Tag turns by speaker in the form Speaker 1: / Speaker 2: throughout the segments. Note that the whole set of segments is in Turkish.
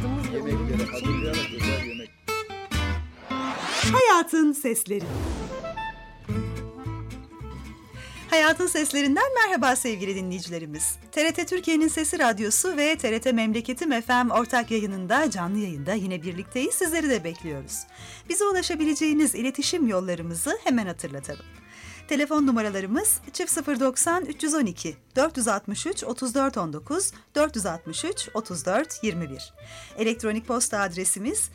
Speaker 1: hazırladığımız ve
Speaker 2: Yemekleri hazırlayarak güzel yemek.
Speaker 3: Hayatın Sesleri. Hayatın Seslerinden merhaba sevgili dinleyicilerimiz. TRT Türkiye'nin Sesi Radyosu ve TRT Memleketim FM ortak yayınında canlı yayında yine birlikteyiz. Sizleri de bekliyoruz. Bize ulaşabileceğiniz iletişim yollarımızı hemen hatırlatalım. Telefon numaralarımız 090 312 463 34 19 463 34 21. Elektronik posta adresimiz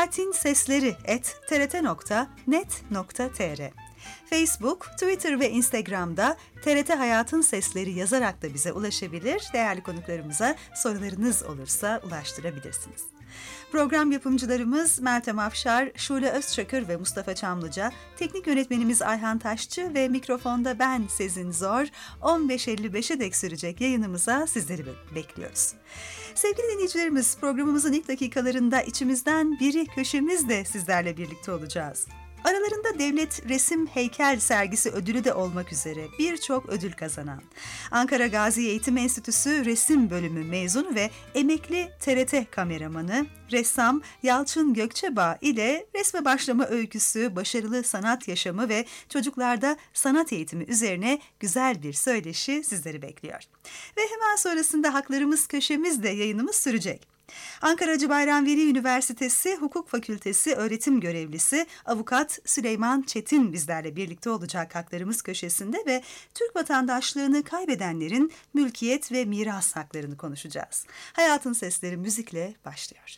Speaker 3: hayatinsesleri@trt.net.tr. Facebook, Twitter ve Instagram'da TRT Hayatın Sesleri yazarak da bize ulaşabilir. Değerli konuklarımıza sorularınız olursa ulaştırabilirsiniz. Program yapımcılarımız Meltem Afşar, Şule Özçakır ve Mustafa Çamlıca, teknik yönetmenimiz Ayhan Taşçı ve mikrofonda ben Sezin Zor. 15.55'e dek sürecek yayınımıza sizleri bekliyoruz. Sevgili dinleyicilerimiz, programımızın ilk dakikalarında içimizden biri köşemizde sizlerle birlikte olacağız. Aralarında devlet resim heykel sergisi ödülü de olmak üzere birçok ödül kazanan, Ankara Gazi Eğitim Enstitüsü Resim Bölümü mezunu ve emekli TRT kameramanı, ressam Yalçın Gökçebağ ile resme başlama öyküsü, başarılı sanat yaşamı ve çocuklarda sanat eğitimi üzerine güzel bir söyleşi sizleri bekliyor. Ve hemen sonrasında Haklarımız Köşemizde yayınımız sürecek. Ankara Hacı Bayram Veli Üniversitesi Hukuk Fakültesi öğretim görevlisi Avukat Süleyman Çetin bizlerle birlikte olacak Haklarımız Köşesinde ve Türk vatandaşlığını kaybedenlerin mülkiyet ve miras haklarını konuşacağız. Hayatın Sesleri müzikle başlıyor.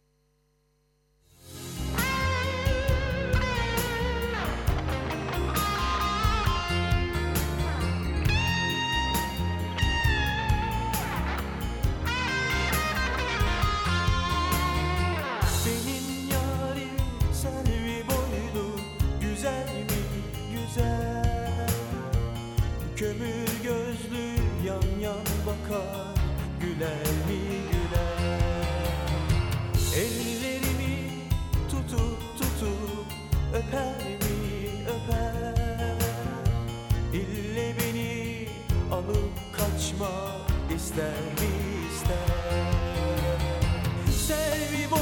Speaker 4: Kömür gözlü yan yan bakar, güler mi güler. Ellerimi tutup tutup öper mi öper. İlle beni alıp kaçmak ister mi ister. Selvi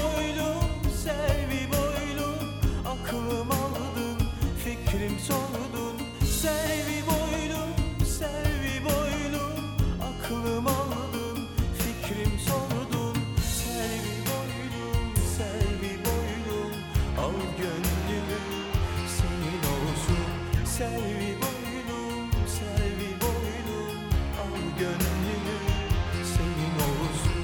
Speaker 4: boylum aklım aldın, fikrim sordun. Selvi boylum aklım aldın, fikrim sordun. Selvi boylum al gönlümü senin olsun. Selvi boylum al gönlümü senin olsun.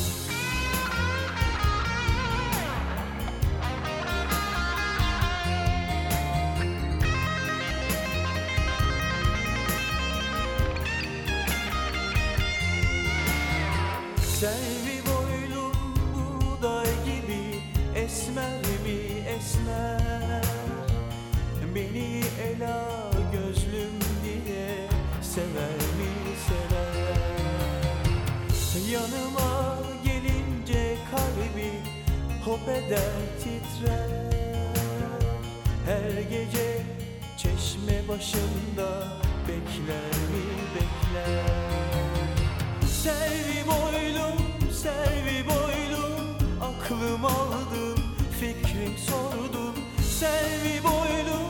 Speaker 4: Selvi boylum buğday gibi esmer mi esmer. Beni ela gözlüm diye sever mi sever. Yanıma gelince kalbi hop eder titrer. Her gece çeşme başında bekler mi bekler. Selvi boylum aklım aldın, fikrim sordun. Selvi boylum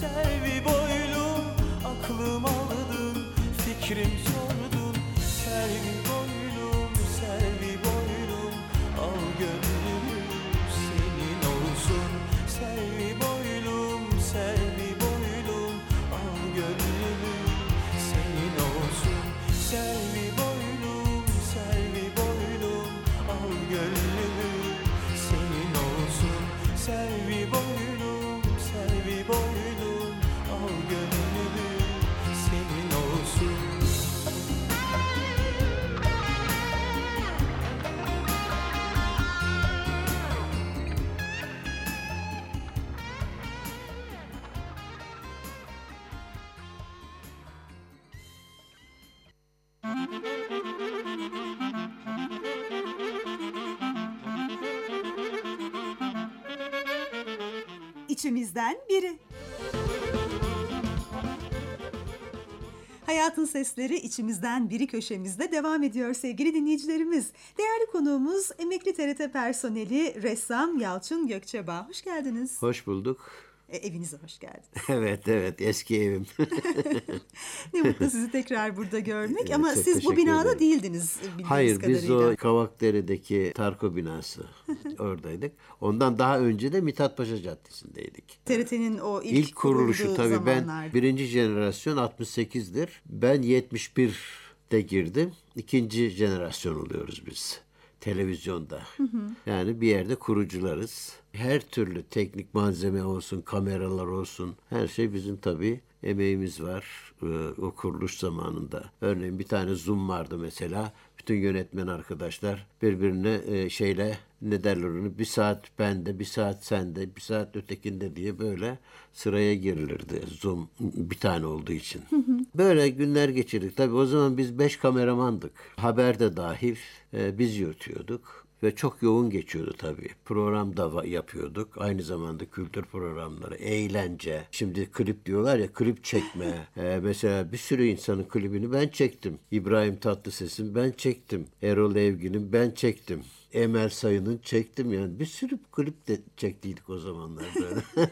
Speaker 4: aklım aldın, fikrim sordun. Selvi boylum al gönlümü senin olsun. Selvi boylum al gönlümü senin olsun. Selvi boylum al gönlümü senin olsun. Selvi boylum al gönlümü senin olsun.
Speaker 3: İçimizden biri. Hayatın Sesleri içimizden biri köşemizde devam ediyor sevgili dinleyicilerimiz. Değerli konuğumuz emekli TRT personeli ressam Yalçın Gökçebağ. Hoş geldiniz.
Speaker 1: Hoş bulduk.
Speaker 3: Evinize hoş geldiniz.
Speaker 1: Evet eski evim.
Speaker 3: Ne mutlu sizi tekrar burada görmek.
Speaker 1: Evet,
Speaker 3: ama
Speaker 1: çok
Speaker 3: siz bu
Speaker 1: teşekkür
Speaker 3: binada
Speaker 1: ederim.
Speaker 3: değildiniz bildiğiniz
Speaker 1: Hayır
Speaker 3: kadarıyla.
Speaker 1: biz o Kavakdere'deki Tarko binası oradaydık. Ondan daha önce de Mithat Paşa Caddesi'ndeydik.
Speaker 3: TRT'nin o ilk
Speaker 1: kuruluşu
Speaker 3: kurulduğu
Speaker 1: tabii
Speaker 3: zamanlar.
Speaker 1: ben birinci jenerasyon 68'dir. Ben 71'de girdim. İkinci jenerasyon oluyoruz biz televizyonda. Yani bir yerde kurucularız. Her türlü teknik malzeme olsun, kameralar olsun her şey bizim tabii emeğimiz var o kuruluş zamanında. Örneğin bir tane Zoom vardı mesela. Bütün yönetmen arkadaşlar birbirine ne derler onu, bir saat bende, bir saat sende, bir saat ötekinde diye böyle sıraya girilirdi Zoom bir tane olduğu için. Böyle günler geçirdik. Tabii o zaman biz 5 kameramandık. Haber de dahil biz yürütüyorduk. Ve çok yoğun geçiyordu tabii. Program da yapıyorduk. Aynı zamanda kültür programları, eğlence. Şimdi klip diyorlar ya, klip çekme. Mesela bir sürü insanın klibini ben çektim. İbrahim Tatlıses'in ben çektim. Erol Evgin'in ben çektim. Emel Sayın'ın çektim yani. Bir sürü klip de çektiydik o zamanlar böyle.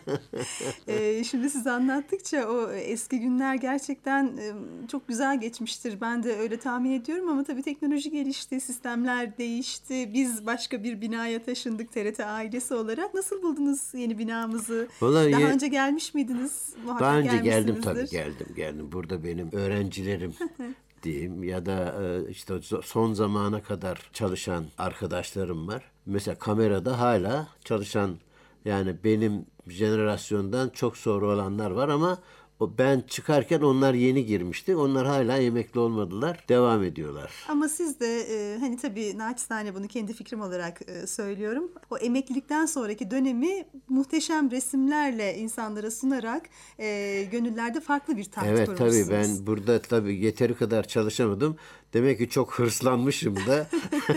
Speaker 3: Şimdi siz anlattıkça o eski günler gerçekten çok güzel geçmiştir. Ben de öyle tahmin ediyorum ama tabii teknoloji gelişti, sistemler değişti. Biz başka bir binaya taşındık TRT ailesi olarak. Nasıl buldunuz yeni binamızı?
Speaker 1: Vallahi
Speaker 3: Daha önce gelmiş miydiniz? Muhakkak
Speaker 1: daha önce geldim
Speaker 3: gelmişsinizdir.
Speaker 1: tabii geldim. Burada benim öğrencilerim diyeyim ya da işte son zamana kadar çalışan arkadaşlarım var. Mesela kamerada hala çalışan, yani benim jenerasyondan çok sonra olanlar var ama ben çıkarken onlar yeni girmişti. Onlar hala emekli olmadılar. Devam ediyorlar.
Speaker 3: Ama siz de hani tabii naçizane bunu kendi fikrim olarak söylüyorum. O emeklilikten sonraki dönemi muhteşem resimlerle insanlara sunarak gönüllerde farklı bir taht
Speaker 1: Evet
Speaker 3: kurmuşsunuz.
Speaker 1: tabii ben burada tabii yeteri kadar çalışamadım. Demek ki çok hırslanmışım da.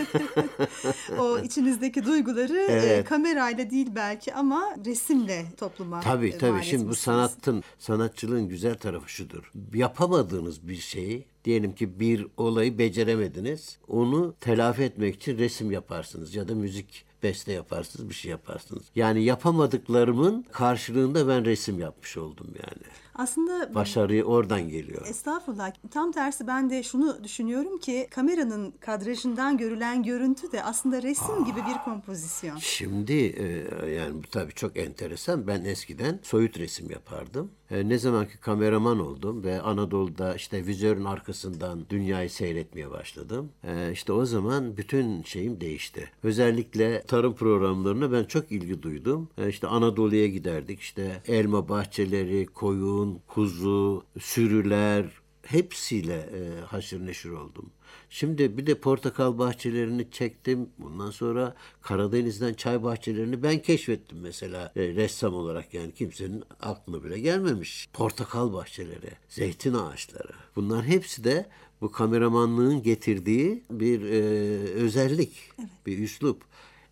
Speaker 3: O içinizdeki duyguları
Speaker 1: Evet.
Speaker 3: kamerayla değil belki ama resimle topluma
Speaker 1: Tabii
Speaker 3: mal
Speaker 1: şimdi bu
Speaker 3: etmişsiniz.
Speaker 1: sanatçılığın güzel tarafı şudur. Yapamadığınız bir şeyi, diyelim ki bir olayı beceremediniz. Onu telafi etmek için resim yaparsınız ya da müzik beste yaparsınız, bir şey yaparsınız. Yani yapamadıklarımın karşılığında ben resim yapmış oldum yani.
Speaker 3: Aslında
Speaker 1: Başarı oradan geliyor.
Speaker 3: estağfurullah. Tam tersi ben de şunu düşünüyorum ki kameranın kadrajından görülen görüntü de aslında resim gibi bir kompozisyon.
Speaker 1: Şimdi yani bu tabii çok enteresan. Ben eskiden soyut resim yapardım. Ne zamanki kameraman oldum ve Anadolu'da işte vizörün arkasından dünyayı seyretmeye başladım. İşte o zaman bütün şeyim değişti. Özellikle tarım programlarına ben çok ilgi duydum. İşte Anadolu'ya giderdik. İşte elma bahçeleri, koyun, kuzu, sürüler hepsiyle haşır neşir oldum. Şimdi bir de portakal bahçelerini çektim. Bundan sonra Karadeniz'den çay bahçelerini ben keşfettim mesela ressam olarak, yani kimsenin aklına bile gelmemiş. Portakal bahçeleri, zeytin ağaçları. Bunlar hepsi de bu kameramanlığın getirdiği bir özellik, bir üslup.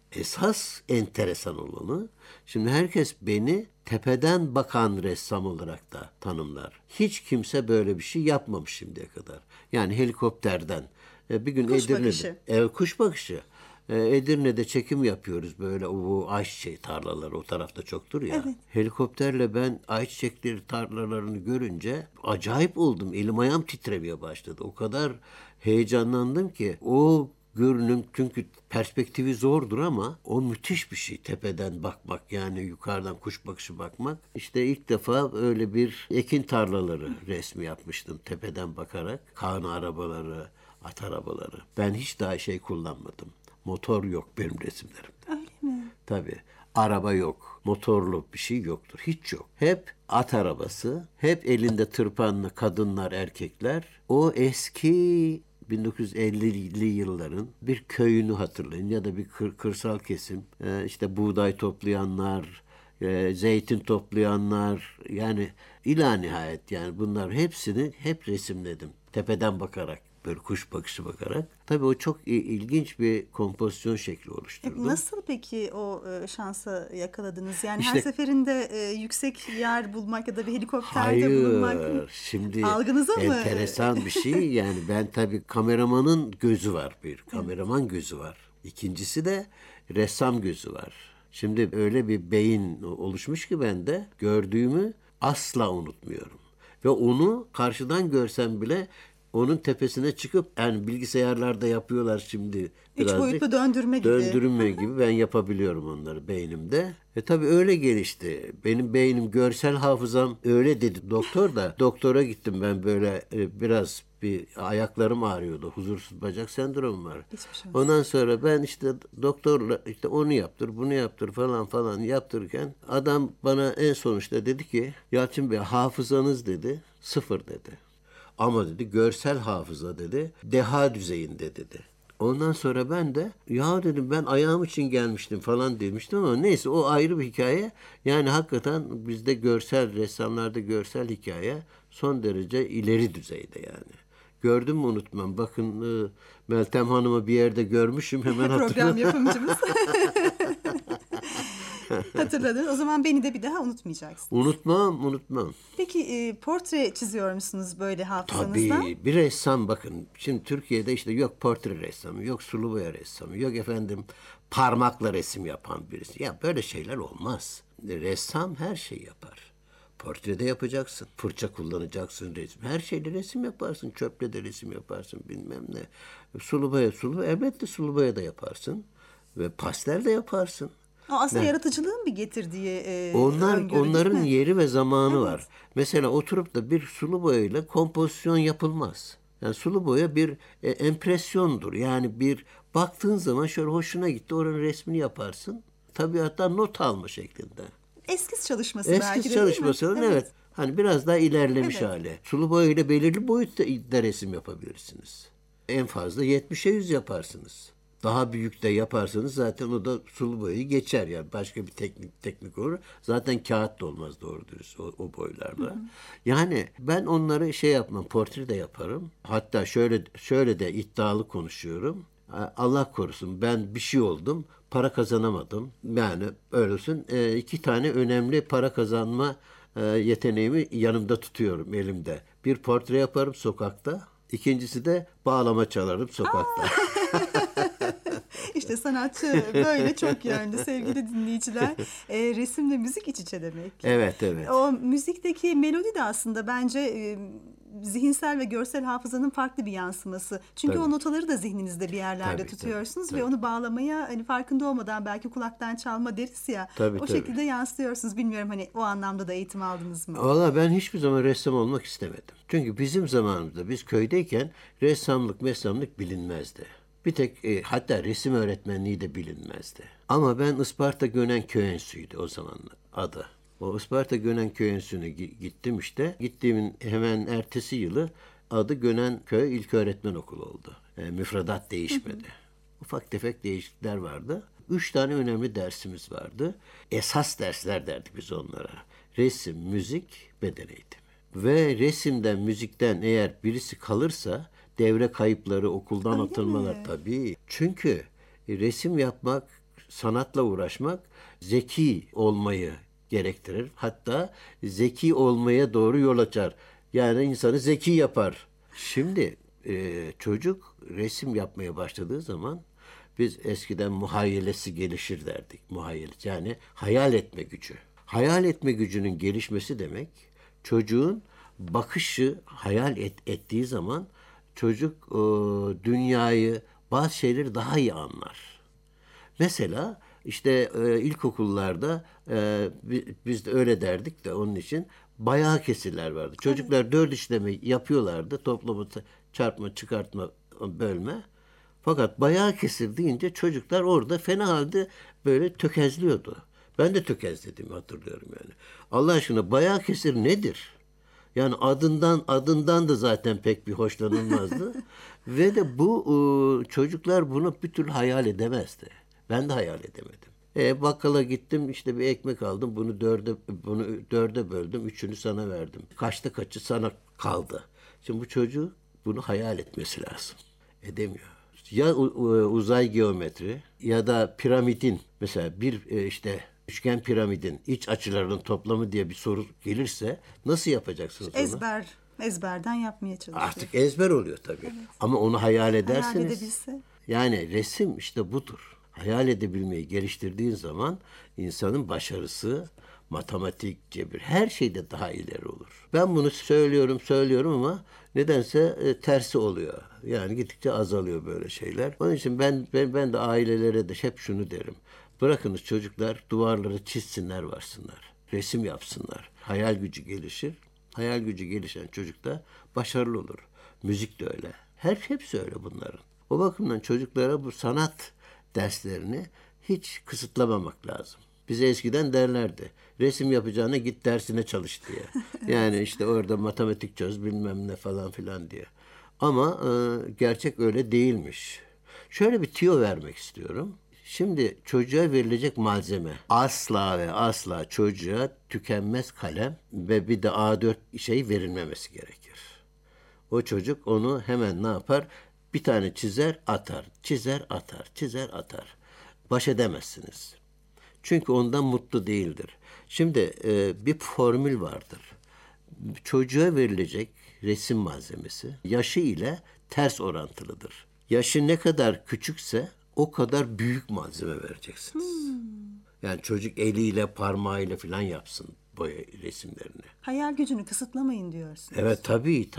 Speaker 1: Esas enteresan olanı, şimdi herkes beni tepeden bakan ressam olarak da tanımlar. Hiç kimse böyle bir şey yapmamış şimdiye kadar. Yani helikopterden. Bir gün
Speaker 3: Kuş
Speaker 1: Edirne'de.
Speaker 3: bakışı.
Speaker 1: Evet, kuş bakışı. Edirne'de çekim yapıyoruz böyle, bu ayçiçeği tarlaları o tarafta çoktur ya.
Speaker 3: Evet.
Speaker 1: Helikopterle ben ayçiçekleri tarlalarını görünce acayip oldum. Elim ayağım titremeye başladı. O kadar heyecanlandım ki o görünüm, çünkü perspektifi zordur ama o müthiş bir şey, tepeden bakmak, yani yukarıdan kuş bakışı bakmak. İşte ilk defa öyle bir ekin tarlaları resmi yapmıştım tepeden bakarak. Kaan arabaları, at arabaları. Ben hiç daha şey kullanmadım. Motor yok benim resimlerimde.
Speaker 3: Öyle mi?
Speaker 1: Tabii. Araba yok. Motorlu bir şey yoktur. Hiç yok. Hep at arabası, hep elinde tırpanlı kadınlar, erkekler. O eski 1950'li yılların bir köyünü hatırlayın ya da bir kırsal kesim. İşte buğday toplayanlar, zeytin toplayanlar, yani ila nihayet yani bunlar hepsini hep resimledim. Tepeden bakarak böyle kuş bakışı bakarak. Tabii o çok ilginç bir kompozisyon şekli oluşturdu.
Speaker 3: Nasıl peki o şansa yakaladınız? Yani her
Speaker 1: İşte-
Speaker 3: seferinde yüksek yer bulmak ya da bir helikopterde bulunmak
Speaker 1: Hayır, şimdi
Speaker 3: algınıza mı?
Speaker 1: enteresan bir şey. Yani ben tabii kameramanın gözü var bir. Kameraman gözü var. İkincisi de ressam gözü var. Şimdi öyle bir beyin oluşmuş ki bende gördüğümü asla unutmuyorum. Ve onu karşıdan görsem bile onun tepesine çıkıp yani bilgisayarlarda yapıyorlar şimdi birazcık.
Speaker 3: boyutlu döndürme gibi.
Speaker 1: Döndürme gibi ben yapabiliyorum onları beynimde. Tabii öyle gelişti. Benim beynim, görsel hafızam öyle dedi doktor da. Doktora gittim ben böyle biraz bir ayaklarım ağrıyordu. Huzursuz bacak sendromu var.
Speaker 3: Geçmiş olsun.
Speaker 1: Ondan sonra ben işte doktorla işte onu yaptır, bunu yaptır falan yaptırırken adam bana en sonuçta dedi ki Yalçın Bey hafızanız dedi 0 dedi. Ama dedi görsel hafıza dedi deha düzeyinde dedi. Ondan sonra ben de ya dedim ben ayağım için gelmiştim falan demiştim ama neyse o ayrı bir hikaye. Yani hakikaten bizde görsel ressamlarda görsel hikaye son derece ileri düzeyde yani. Gördüm mü unutmam. Bakın Meltem Hanım'ı bir yerde görmüşüm hemen
Speaker 3: Program
Speaker 1: hatırladım.
Speaker 3: yapımcımız. Hatırladın. O zaman beni de bir daha unutmayacaksın.
Speaker 1: Unutmam.
Speaker 3: Peki portre çiziyor musunuz böyle hafızanızdan?
Speaker 1: Tabii bir ressam bakın şimdi Türkiye'de işte yok portre ressamı, yok sulu boya ressamı, yok efendim parmakla resim yapan birisi. Ya böyle şeyler olmaz. Ressam her şeyi yapar. Portrede yapacaksın, fırça kullanacaksın resim. Her şeyle resim yaparsın, çöple de resim yaparsın bilmem ne. Sulu boya, elbette sulu boya da yaparsın. Ve pastel de yaparsın.
Speaker 3: O aslında yaratıcılığın bir getirdiği öngörü,
Speaker 1: Onların
Speaker 3: değil mi?
Speaker 1: yeri ve zamanı
Speaker 3: Evet.
Speaker 1: var. Mesela oturup da bir sulu boyayla kompozisyon yapılmaz. Yani sulu boya bir empresyondur. Yani bir baktığın zaman şöyle hoşuna gitti oranın resmini yaparsın. Tabiattan not alma şeklinde.
Speaker 3: Eskiz çalışması belki de
Speaker 1: Eski
Speaker 3: değil mi?
Speaker 1: çalışması evet. Hani biraz daha ilerlemiş
Speaker 3: Evet.
Speaker 1: hali. Sulu boyayla belirli boyutta resim yapabilirsiniz. En fazla 70'e 100 yaparsınız. Daha büyük de yaparsanız zaten o da sulu boyayı geçer yani başka bir teknik olur. Zaten kağıt da olmaz doğru dürüst o boylarda. Yani ben onları şey yapmam, portre de yaparım. Hatta şöyle de iddialı konuşuyorum. Allah korusun ben bir şey oldum, para kazanamadım. Yani öylesin 2 tane önemli para kazanma yeteneğimi yanımda tutuyorum elimde. Bir portre yaparım sokakta. İkincisi de bağlama çalarım sokakta.
Speaker 3: İşte sanatçı böyle çok yönlü sevgili dinleyiciler. Resimle müzik iç içe demek.
Speaker 1: Evet.
Speaker 3: O müzikteki melodi de aslında bence zihinsel ve görsel hafızanın farklı bir yansıması. Çünkü
Speaker 1: Tabii.
Speaker 3: o notaları da zihninizde bir yerlerde
Speaker 1: Tabii,
Speaker 3: tutuyorsunuz
Speaker 1: tabii.
Speaker 3: ve onu bağlamaya hani farkında olmadan belki kulaktan çalma deriz ya.
Speaker 1: Tabii,
Speaker 3: o
Speaker 1: tabii.
Speaker 3: şekilde yansıtıyorsunuz. Bilmiyorum hani o anlamda da eğitim aldınız mı?
Speaker 1: Valla ben hiçbir zaman ressam olmak istemedim. Çünkü bizim zamanımızda biz köydeyken ressamlık bilinmezdi. Bir tek hatta resim öğretmenliği de bilinmezdi. Ama ben Isparta Gönen Köy Enstitüsü'ydü o zaman adı. O Isparta Gönen Köy Enstitüsü'ne gittim işte. Gittiğimin hemen ertesi yılı adı Gönen Köy İlköğretmen Okulu oldu. Müfredat değişmedi. Ufak tefek değişiklikler vardı. 3 tane önemli dersimiz vardı. Esas dersler derdik biz onlara. Resim, müzik, beden eğitimi. Ve resimden, müzikten eğer birisi kalırsa devre kayıpları, okuldan
Speaker 3: Öyle
Speaker 1: atılmalar
Speaker 3: mi?
Speaker 1: tabii. Çünkü resim yapmak, sanatla uğraşmak zeki olmayı gerektirir. Hatta zeki olmaya doğru yol açar. Yani insanı zeki yapar. Şimdi çocuk resim yapmaya başladığı zaman biz eskiden muhayyelesi gelişir derdik. Muhayyele yani hayal etme gücü. Hayal etme gücünün gelişmesi demek çocuğun bakışı ettiği zaman çocuk dünyayı bazı şeyleri daha iyi anlar. Mesela işte ilkokullarda biz de öyle derdik de onun için bayağı kesirler vardı. Çocuklar 4 işlemi yapıyorlardı. Toplama, çarpma, çıkartma, bölme. Fakat bayağı kesir deyince çocuklar orada fena halde böyle tökezliyordu. Ben de tökezlediğimi hatırlıyorum yani. Allah aşkına bayağı kesir nedir? Yani adından da zaten pek bir hoşlanılmazdı. Ve de bu çocuklar bunu bir türlü hayal edemezdi. Ben de hayal edemedim. Bakkala gittim işte bir ekmek aldım. Bunu dörde böldüm. 3'ünü sana verdim. Kaçta kaçı sana kaldı. Şimdi bu çocuk bunu hayal etmesi lazım. Edemiyor. Ya uzay geometri ya da piramidin mesela bir işte üçgen piramidin iç açılarının toplamı diye bir soru gelirse nasıl yapacaksınız onu?
Speaker 3: Ezberden yapmaya çalışıyor.
Speaker 1: Artık ezber oluyor tabii. Ama onu hayal ederseniz.
Speaker 3: Hayal edebilse.
Speaker 1: Yani resim işte budur. Hayal edebilmeyi geliştirdiğin zaman insanın başarısı, matematik, cebir her şeyde daha ileri olur. Ben bunu söylüyorum ama nedense tersi oluyor. Yani gittikçe azalıyor böyle şeyler. Onun için ben de ailelere de hep şunu derim. Bırakınız çocuklar duvarları çizsinler, varsınlar. Resim yapsınlar. Hayal gücü gelişir. Hayal gücü gelişen çocuk da başarılı olur. Müzik de öyle. Hepsi öyle bunların. O bakımdan çocuklara bu sanat derslerini hiç kısıtlamamak lazım. Bize eskiden derlerdi. Resim yapacağına git dersine çalış diye. Yani işte orada matematik çöz bilmem ne falan filan diye. Ama gerçek öyle değilmiş. Şöyle bir tüyo vermek istiyorum. Şimdi çocuğa verilecek malzeme asla ve asla çocuğa tükenmez kalem ve bir de A4 şey verilmemesi gerekir. O çocuk onu hemen ne yapar? Bir tane çizer atar, çizer atar, çizer atar. Baş edemezsiniz. Çünkü ondan mutlu değildir. Şimdi bir formül vardır. Çocuğa verilecek resim malzemesi yaşı ile ters orantılıdır. Yaşı ne kadar küçükse o kadar büyük malzeme vereceksiniz. Yani çocuk eliyle, parmağıyla falan yapsın boya resimlerini.
Speaker 3: Hayal gücünü kısıtlamayın diyorsunuz.
Speaker 1: Evet tabii.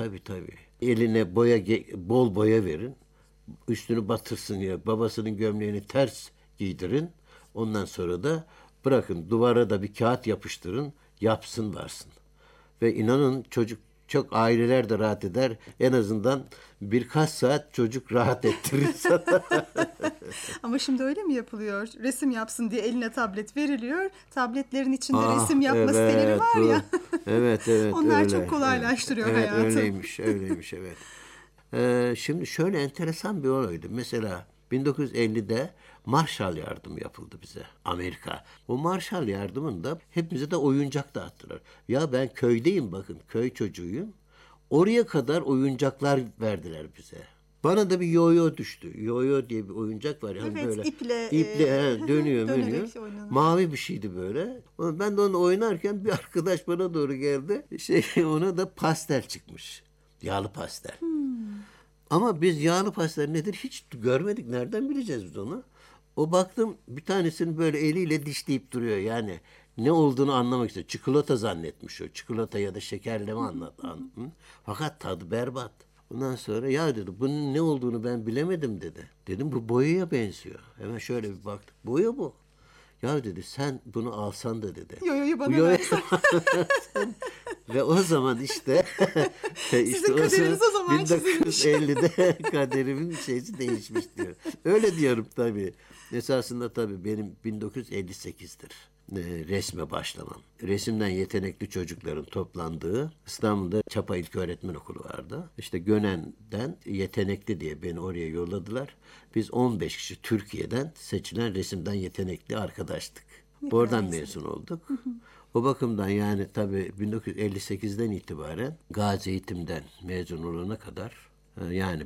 Speaker 1: Eline bol boya verin. Üstünü batırsın ya. Babasının gömleğini ters giydirin. Ondan sonra da bırakın duvara da bir kağıt yapıştırın. Yapsın varsın. Ve inanın çocuk çok aileler de rahat eder. En azından birkaç saat çocuk rahat ettirir sana.
Speaker 3: Ama şimdi öyle mi yapılıyor? Resim yapsın diye eline tablet veriliyor. Tabletlerin içinde resim yapma siteleri var ya.
Speaker 1: Evet.
Speaker 3: Onlar
Speaker 1: öyle.
Speaker 3: çok kolaylaştırıyor
Speaker 1: Evet,
Speaker 3: hayatı.
Speaker 1: Öyleymiş evet. Şimdi şöyle enteresan bir olaydı. Mesela 1950'de Marshall yardımı yapıldı bize Amerika. O Marshall yardımında hepimize de oyuncak dağıttılar. Ya ben köydeyim bakın köy çocuğuyum. Oraya kadar oyuncaklar verdiler bize. Bana da bir yo-yo düştü. Yo-yo diye bir oyuncak var. Yani
Speaker 3: Evet,
Speaker 1: böyle
Speaker 3: iple
Speaker 1: dönüyor.
Speaker 3: dönerek oynanır.
Speaker 1: Mavi bir şeydi böyle. Ben de onu oynarken bir arkadaş bana doğru geldi. Ona da pastel çıkmış. Yağlı pastel. Ama biz yağlı pastel nedir hiç görmedik. Nereden bileceğiz biz onu? O baktım bir tanesini böyle eliyle dişleyip duruyor. Yani ne olduğunu anlamak istiyor. Çikolata zannetmiş o. Çikolata ya da şekerleme Fakat tadı berbat. Ondan sonra ya dedi bunun ne olduğunu ben bilemedim dedi. Dedim bu boyaya benziyor. Hemen şöyle bir baktık. Boya bu. Ya dedi sen bunu alsan da dedi.
Speaker 3: Yo-yo'yu bana versen.
Speaker 1: Ve o zaman işte
Speaker 3: Sizin kaderiniz o zaman çizilmiş.
Speaker 1: 1950'de kaderimin şeysi değişmiş diyor. Öyle diyorum tabii. Esasında tabii benim 1958'dir. Resme başlamam. Resimden yetenekli çocukların toplandığı İstanbul'da Çapa İlköğretmen Okulu vardı. İşte Gönen'den yetenekli diye beni oraya yolladılar. Biz 15 kişi Türkiye'den seçilen resimden yetenekli arkadaştık. Oradan mezun olduk. O bakımdan yani tabii 1958'den itibaren Gazi Eğitim'den mezun olana kadar yani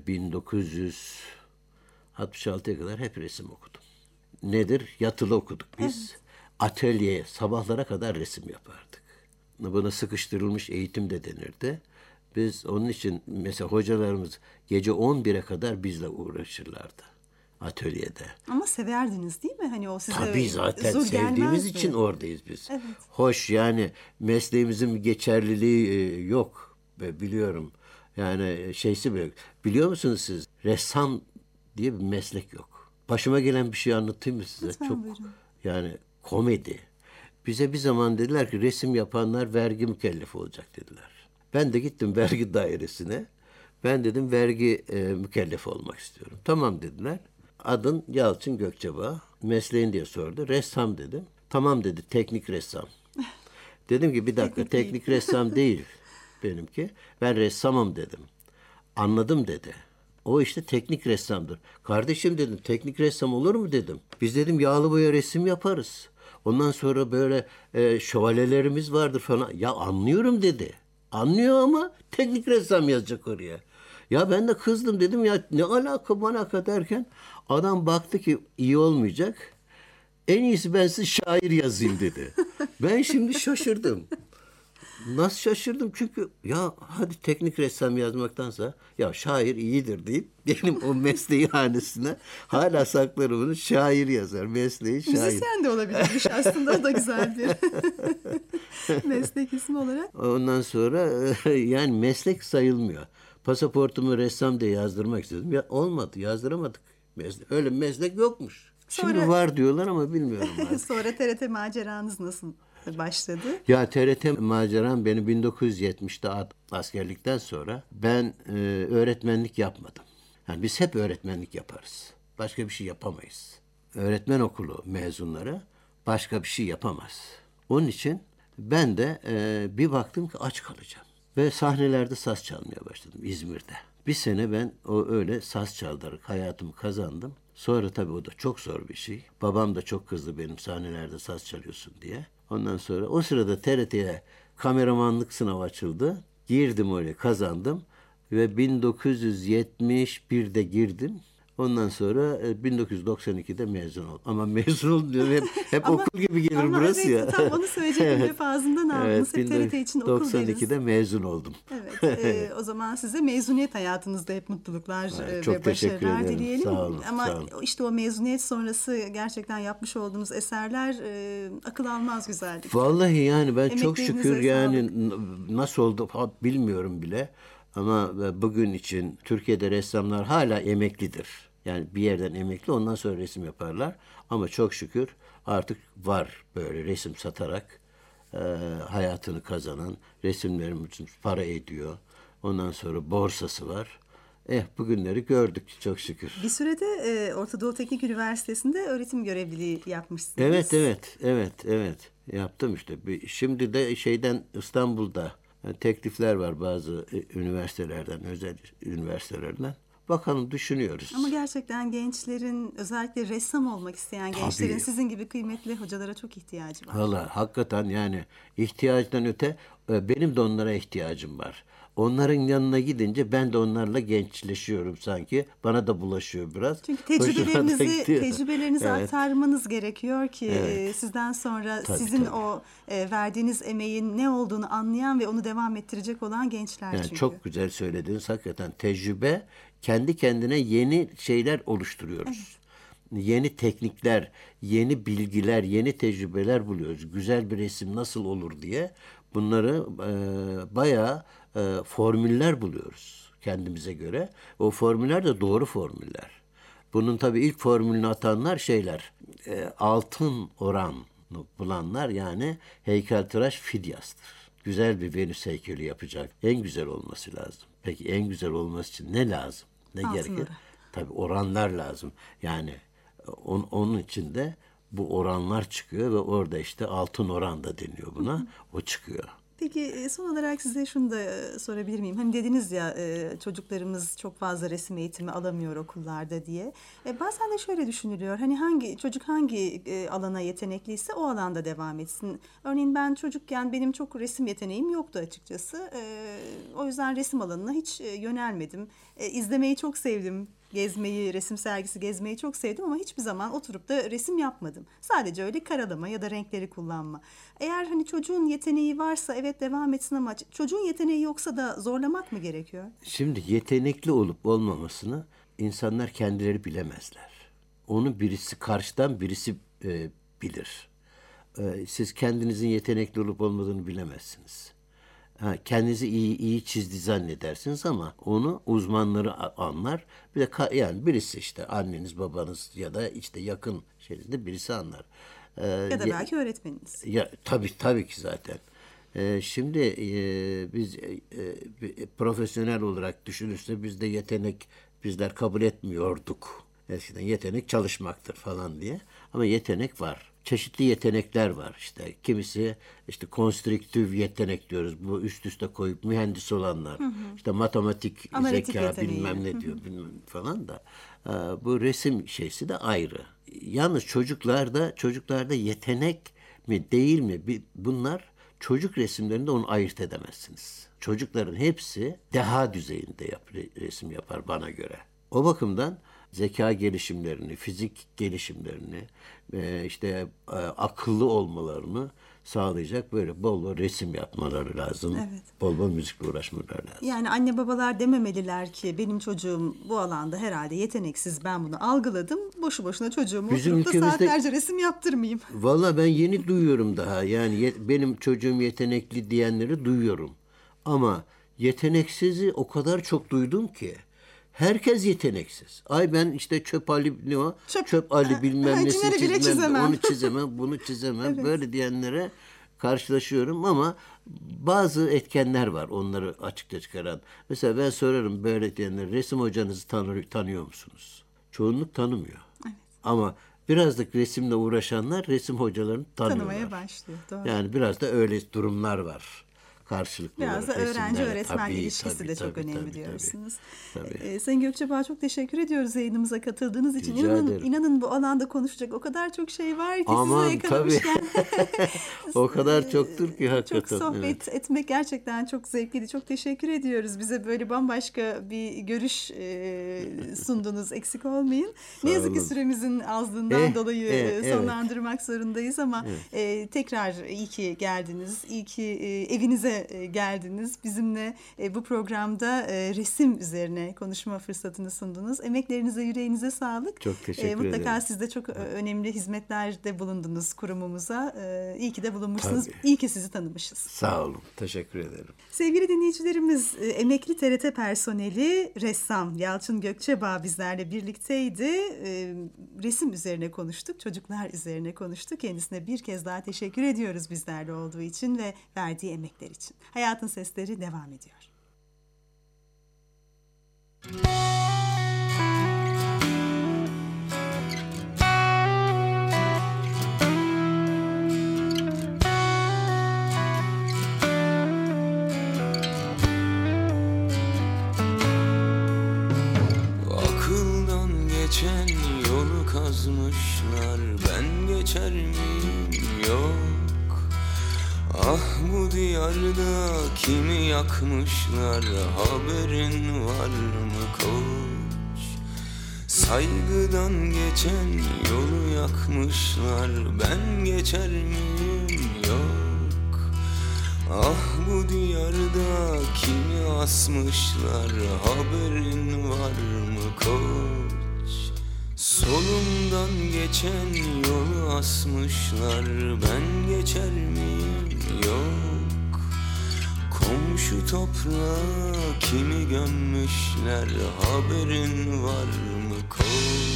Speaker 1: 1966'ya kadar hep resim okudum. Nedir? Yatılı okuduk biz. Evet. Atölyeye sabahlara kadar resim yapardık. Buna sıkıştırılmış eğitim de denirdi. Biz onun için mesela hocalarımız gece 11'e kadar bizle uğraşırlardı atölyede.
Speaker 3: Ama severdiniz değil mi? Hani o size
Speaker 1: tabii zaten
Speaker 3: zor
Speaker 1: sevdiğimiz
Speaker 3: gelmezdi.
Speaker 1: için oradayız biz.
Speaker 3: Evet.
Speaker 1: Hoş yani mesleğimizin bir geçerliliği yok biliyorum. Yani şeysi böyle. Biliyor musunuz siz? Ressam diye bir meslek yok. Başıma gelen bir şey anlatayım mı size?
Speaker 3: Lütfen
Speaker 1: çok
Speaker 3: buyurun.
Speaker 1: yani komedi. Bize bir zaman dediler ki resim yapanlar vergi mükellefi olacak dediler. Ben de gittim vergi dairesine. Ben dedim vergi mükellefi olmak istiyorum. Tamam dediler. Adın Yalçın Gökçebağ. Mesleğin diye sordu. Ressam dedim. Tamam dedi teknik ressam. Dedim ki bir dakika teknik ressam değil benimki. Ben ressamım dedim. Anladım dedi. O işte teknik ressamdır. Kardeşim dedim teknik ressam olur mu dedim. Biz dedim yağlı boya resim yaparız. Ondan sonra böyle şövalyelerimiz vardır falan. Ya anlıyorum dedi. Anlıyor ama teknik ressam yazacak oraya. Ya ben de kızdım, dedim ya ne alaka derken adam baktı ki iyi olmayacak. En iyisi ben size şair yazayım dedi. Ben şimdi şaşırdım. Nasıl şaşırdım? Çünkü ya hadi teknik ressam yazmaktansa ya şair iyidir deyip benim o mesleği hanesine hala saklarım bunu, şair yazar, mesleği şair.
Speaker 3: Müzisyen de olabilirmiş aslında, o da güzel bir meslek ismi olarak.
Speaker 1: Ondan sonra yani meslek sayılmıyor. Pasaportumu ressam diye yazdırmak istedim. Ya olmadı, yazdıramadık. Öyle bir meslek yokmuş. Şimdi
Speaker 3: Sonra-
Speaker 1: var diyorlar ama bilmiyorum artık.
Speaker 3: Sonra TRT maceranız nasıl başladı?
Speaker 1: Ya TRT maceram benim 1970'te askerlikten sonra ben öğretmenlik yapmadım. Yani biz hep öğretmenlik yaparız. Başka bir şey yapamayız. Öğretmen okulu mezunları başka bir şey yapamaz. Onun için ben de bir baktım ki aç kalacağım. Ve sahnelerde saz çalmaya başladım İzmir'de. Bir sene ben öyle saz çaldırarak hayatımı kazandım. Sonra tabii o da çok zor bir şey. Babam da çok kızdı benim sahnelerde saz çalıyorsun diye. Ondan sonra o sırada TRT'ye kameramanlık sınavı açıldı. Girdim oraya, kazandım. Ve 1971'de girdim. Ondan sonra 1992'de mezun oldum. Ama mezun oldum diyorum, hep
Speaker 3: Ama-
Speaker 1: okul gibi gelir
Speaker 3: Ama
Speaker 1: burası
Speaker 3: evet,
Speaker 1: ya.
Speaker 3: tam onu söyleyecektim. Hep ağzımdan aldınız. Hep TRT için okul deriz.
Speaker 1: 92'de mezun oldum.
Speaker 3: Evet, o zaman size mezuniyet hayatınızda hep mutluluklar
Speaker 1: çok
Speaker 3: ve
Speaker 1: teşekkür
Speaker 3: başarılar
Speaker 1: ederim.
Speaker 3: dileyelim.
Speaker 1: Sağ olun,
Speaker 3: Ama
Speaker 1: sağ olun.
Speaker 3: işte o mezuniyet sonrası gerçekten yapmış olduğunuz eserler akıl almaz güzellik.
Speaker 1: Vallahi yani ben çok
Speaker 3: Emeklerinize
Speaker 1: şükür yani
Speaker 3: sağlık.
Speaker 1: nasıl oldu bilmiyorum bile. Ama bugün için Türkiye'de ressamlar hala emeklidir. Yani bir yerden emekli, ondan sonra resim yaparlar. Ama çok şükür artık var böyle resim satarak hayatını kazanan, resimlerim için para ediyor. Ondan sonra borsası var. Bugünleri gördük çok şükür.
Speaker 3: Bir sürede Orta Doğu Teknik Üniversitesi'nde öğretim görevliliği yapmışsınız.
Speaker 1: Evet. Yaptım işte. Şimdi de İstanbul'da teklifler var bazı üniversitelerden, özel üniversitelerden. Bakalım, düşünüyoruz.
Speaker 3: Ama gerçekten gençlerin, özellikle ressam olmak isteyen gençlerin
Speaker 1: Tabii.
Speaker 3: sizin gibi kıymetli hocalara çok ihtiyacı var.
Speaker 1: Valla hakikaten yani ihtiyaçtan öte benim de onlara ihtiyacım var. Onların yanına gidince ben de onlarla gençleşiyorum sanki. Bana da bulaşıyor biraz.
Speaker 3: Çünkü
Speaker 1: Hoşuma da gidiyor.
Speaker 3: tecrübelerinizi
Speaker 1: Evet.
Speaker 3: aktarmanız gerekiyor ki
Speaker 1: Evet.
Speaker 3: sizden sonra
Speaker 1: Tabii,
Speaker 3: sizin
Speaker 1: tabii.
Speaker 3: o verdiğiniz emeğin ne olduğunu anlayan ve onu devam ettirecek olan gençler
Speaker 1: Yani
Speaker 3: çünkü.
Speaker 1: çok güzel söylediniz. Hakikaten tecrübe, kendi kendine yeni şeyler oluşturuyoruz. Yeni teknikler, yeni bilgiler, yeni tecrübeler buluyoruz. Güzel bir resim nasıl olur diye bunları bayağı formüller buluyoruz kendimize göre. O formüller de doğru formüller. Bunun tabii ilk formülünü atanlar altın oranı bulanlar, yani heykeltıraş Fidyas'tır. Güzel bir Venüs heykeli yapacak. En güzel olması lazım. Peki en güzel olması için ne lazım? Ne
Speaker 3: Altın
Speaker 1: gerekir?
Speaker 3: oran.
Speaker 1: Tabii oranlar lazım. Yani onun için de bu oranlar çıkıyor ve orada işte altın oran da deniyor buna. O çıkıyor.
Speaker 3: Peki son olarak size şunu da sorabilir miyim? Hani dediniz ya çocuklarımız çok fazla resim eğitimi alamıyor okullarda diye. Bazen de şöyle düşünülüyor. Hani hangi alana yetenekliyse o alanda devam etsin. Örneğin ben çocukken benim çok resim yeteneğim yoktu açıkçası. O yüzden resim alanına hiç yönelmedim. İzlemeyi çok sevdim. Gezmeyi, resim sergisi gezmeyi çok sevdim ama hiçbir zaman oturup da resim yapmadım. Sadece öyle karalama ya da renkleri kullanma. Eğer hani çocuğun yeteneği varsa evet devam etsin ama çocuğun yeteneği yoksa da zorlamak mı gerekiyor?
Speaker 1: Şimdi yetenekli olup olmamasını insanlar kendileri bilemezler. Onu karşıdan birisi bilir. Siz kendinizin yetenekli olup olmadığını bilemezsiniz. Kendinizi iyi çizdi zannedersiniz ama onu uzmanları anlar. Bir de yani birisi işte anneniz, babanız ya da işte yakın şeyinde birisi anlar.
Speaker 3: Ya da belki öğretmeniniz.
Speaker 1: Ya tabii ki zaten. Şimdi biz profesyonel olarak düşünürse bizler kabul etmiyorduk. Eskiden yetenek çalışmaktır falan diye. Ama yetenek var. Çeşitli yetenekler var işte. Kimisi işte konstrüktif yetenek diyoruz. Bu üst üste koyup mühendis olanlar. İşte matematik
Speaker 3: Analitik
Speaker 1: zeka
Speaker 3: yeteneği.
Speaker 1: bilmem ne diyor bilmem falan da. Bu resim şeysi de ayrı. Yalnız çocuklarda yetenek mi değil mi bunlar çocuk resimlerinde onu ayırt edemezsiniz. Çocukların hepsi deha düzeyinde resim yapar bana göre. O bakımdan zeka gelişimlerini, fizik gelişimlerini, akıllı olmalarını sağlayacak böyle bol bol resim yapmaları lazım.
Speaker 3: Evet.
Speaker 1: Bol bol müzikle uğraşmaları lazım.
Speaker 3: Yani anne babalar dememeliler ki benim çocuğum bu alanda herhalde yeteneksiz, ben bunu algıladım. Boşu boşuna çocuğumu
Speaker 1: Bizim
Speaker 3: oturup da
Speaker 1: ülkemizde-
Speaker 3: saatlerce resim yaptırmayayım.
Speaker 1: Vallahi ben yeni duyuyorum daha. Yani benim çocuğum yetenekli diyenleri duyuyorum. Ama yeteneksizi o kadar çok duydum ki. Herkes yeteneksiz. Ay ben işte çöp Ali ne o? Çöp Ali bilmem nesini
Speaker 3: Cinleri bile
Speaker 1: çizmem,
Speaker 3: çizemem.
Speaker 1: onu çizemem, bunu çizemem. Böyle diyenlere karşılaşıyorum ama bazı etkenler var onları açıkça çıkaran. Mesela ben sorarım böyle diyenlere, resim hocanızı tanıyor musunuz? Çoğunluk tanımıyor. Evet. Ama biraz da resimle uğraşanlar resim hocalarını tanıyorlar.
Speaker 3: Tanımaya başlıyor. Doğru.
Speaker 1: Yani biraz da öyle durumlar var. Karşılıklı
Speaker 3: Biraz da
Speaker 1: olarak
Speaker 3: öğrenci-öğretmen
Speaker 1: resimlerle.
Speaker 3: ilişkisi
Speaker 1: Tabii,
Speaker 3: de çok
Speaker 1: tabii,
Speaker 3: önemli
Speaker 1: tabii,
Speaker 3: diyorsunuz.
Speaker 1: tabii.
Speaker 3: Sayın Gökçebağ, çok teşekkür ediyoruz yayınımıza katıldığınız için.
Speaker 1: Rica ederim.
Speaker 3: İnanın bu alanda konuşacak o kadar çok şey var ki
Speaker 1: Aman,
Speaker 3: sizi yakalamışken.
Speaker 1: O kadar çoktur ki hakikaten.
Speaker 3: Çok sohbet etmek gerçekten çok zevkliydi. Çok teşekkür ediyoruz. Bize böyle bambaşka bir görüş sundunuz. Eksik olmayın. Ne yazık ki
Speaker 1: olun.
Speaker 3: süremizin azlığından dolayı
Speaker 1: evet.
Speaker 3: sonlandırmak zorundayız ama tekrar iyi ki geldiniz. İyi ki evinize geldiniz. Bizimle bu programda resim üzerine konuşma fırsatını sundunuz. Emeklerinize, yüreğinize sağlık.
Speaker 1: Çok teşekkür ederim.
Speaker 3: Mutlaka siz de çok önemli hizmetlerde bulundunuz kurumumuza. İyi ki de bulunmuşsunuz.
Speaker 1: Tabii.
Speaker 3: İyi ki sizi tanımışız.
Speaker 1: Sağ olun. Teşekkür ederim.
Speaker 3: Sevgili dinleyicilerimiz, emekli TRT personeli ressam Yalçın Gökçebağ bizlerle birlikteydi. Resim üzerine konuştuk, çocuklar üzerine konuştuk. Kendisine bir kez daha teşekkür ediyoruz bizlerle olduğu için ve verdiği emekler için. Hayatın Sesleri devam ediyor.
Speaker 4: Akıldan geçen yolu kazmışlar, ben geçer miyim? Yok. Ah bu diyarda kimi yakmışlar, haberin var mı koç? Saygıdan geçen yolu yakmışlar, ben geçer miyim? Yok. Ah bu diyarda kimi asmışlar, haberin var mı koç? Solumdan geçen yolu asmışlar, ben geçer miyim? Yok. Komşu toprağa kimi gömmüşler, haberin var mı koç?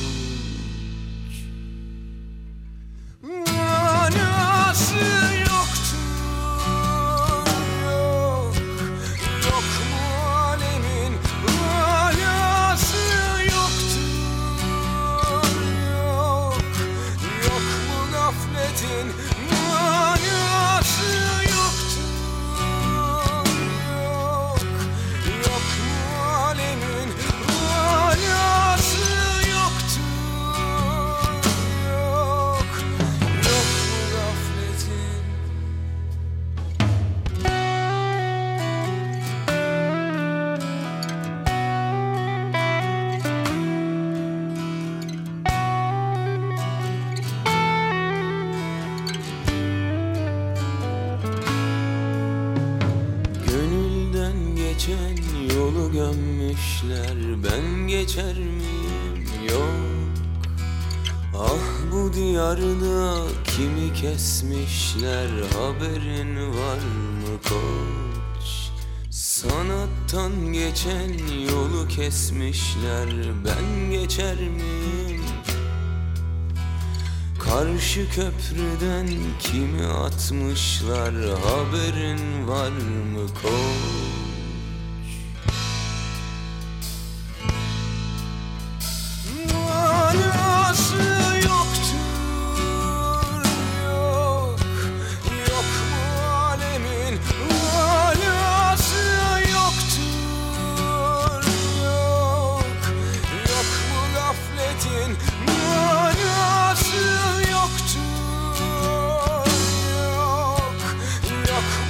Speaker 4: Manası yoktur, yok. Yok mu alemin manası yoktur, yok. Yok mu gafletin manası yoktur, yok. Yok mu alemin manası yoktur, yok. Yok mu gafletin. Gönülden geçen yolu gömmüşler, ben geçer miyim? Yok. Ah bu diyarda kimi kesmişler, haberin var mı koç? Sanattan geçen yolu kesmişler, ben geçer miyim? Karşı köprüden kimi atmışlar, haberin var mı koç? Manası yoktur, yok. Yok mu alemin manası yoktur, yok. Yok mu gafletin manası yoktur, yok. Yok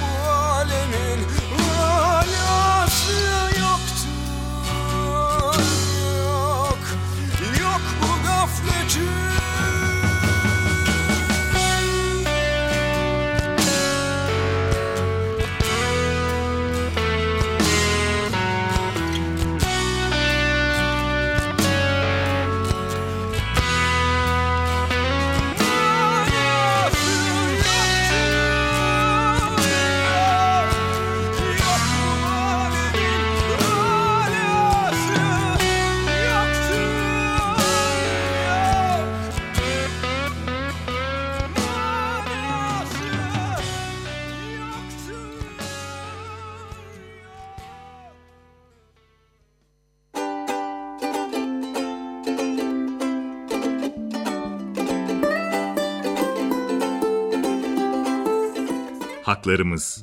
Speaker 5: haklarımız.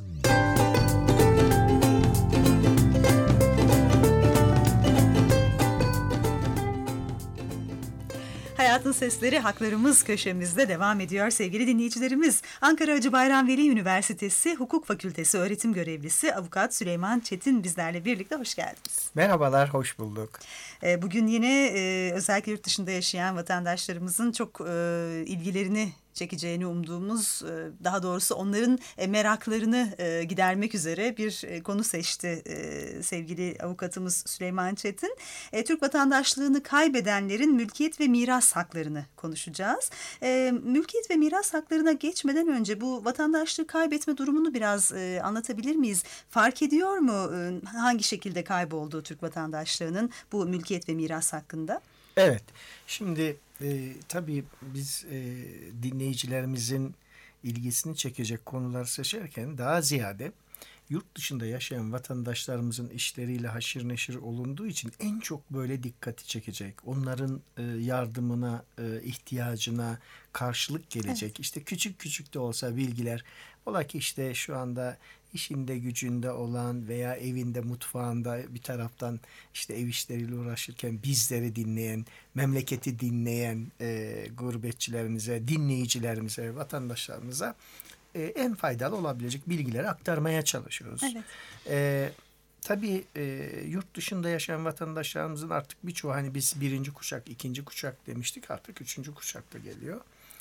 Speaker 3: Hayatın Sesleri Haklarımız köşemizde devam ediyor sevgili dinleyicilerimiz. Ankara Hacı Bayram Veli Üniversitesi Hukuk Fakültesi öğretim görevlisi Avukat Süleyman Çetin bizlerle birlikte, hoş geldiniz.
Speaker 6: Merhabalar, hoş bulduk.
Speaker 3: Bugün yine özellikle yurt dışında yaşayan vatandaşlarımızın çok ilgilerini çekeceğini umduğumuz, daha doğrusu onların meraklarını gidermek üzere bir konu seçti sevgili avukatımız Süleyman Çetin. Türk vatandaşlığını kaybedenlerin mülkiyet ve miras haklarını konuşacağız. Mülkiyet ve miras haklarına geçmeden önce bu vatandaşlığı kaybetme durumunu biraz anlatabilir miyiz? Fark ediyor mu hangi şekilde kaybolduğu Türk vatandaşlığının bu mülkiyet ve miras hakkında?
Speaker 6: Evet, şimdi tabii biz dinleyicilerimizin ilgisini çekecek konular seçerken daha ziyade yurt dışında yaşayan vatandaşlarımızın işleriyle haşır neşir olunduğu için en çok böyle dikkati çekecek, onların yardımına, ihtiyacına karşılık gelecek. Evet. İşte küçük küçük de olsa bilgiler, ola ki işte şu anda işinde gücünde olan veya evinde mutfağında bir taraftan işte ev işleriyle uğraşırken bizleri dinleyen, memleketi dinleyen gurbetçilerimize, dinleyicilerimize, vatandaşlarımıza en faydalı olabilecek bilgileri aktarmaya çalışıyoruz. Evet. Tabii yurt dışında yaşayan vatandaşlarımızın artık birçoğu, hani biz birinci kuşak, ikinci kuşak demiştik, artık üçüncü kuşakta geliyor.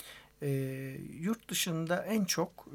Speaker 6: Yurt dışında en çok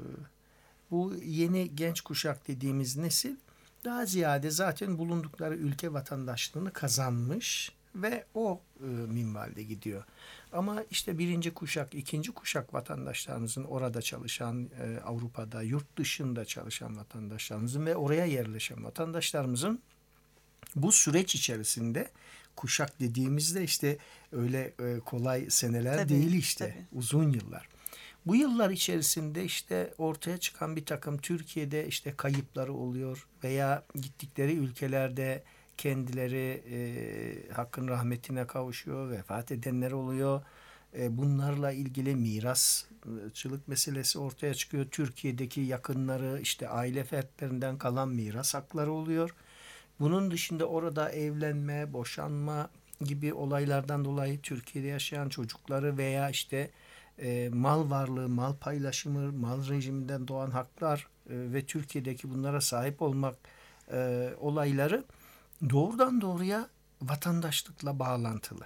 Speaker 6: bu yeni genç kuşak dediğimiz nesil daha ziyade zaten bulundukları ülke vatandaşlığını kazanmış ve o minvalde gidiyor. Ama işte birinci kuşak, ikinci kuşak vatandaşlarımızın, orada çalışan, Avrupa'da, yurt dışında çalışan vatandaşlarımızın ve oraya yerleşen vatandaşlarımızın bu süreç içerisinde, kuşak dediğimizde işte öyle kolay seneler tabii, değil işte, tabii. Uzun yıllar. Bu yıllar içerisinde işte ortaya çıkan bir takım Türkiye'de işte kayıpları oluyor veya gittikleri ülkelerde kendileri hakkın rahmetine kavuşuyor, vefat edenler oluyor. Bunlarla ilgili mirasçılık meselesi ortaya çıkıyor. Türkiye'deki yakınları, işte aile fertlerinden kalan miras hakları oluyor. Bunun dışında orada evlenme, boşanma gibi olaylardan dolayı Türkiye'de yaşayan çocukları veya işte mal varlığı, mal paylaşımı, mal rejiminden doğan haklar ve Türkiye'deki bunlara sahip olmak olayları doğrudan doğruya vatandaşlıkla bağlantılı.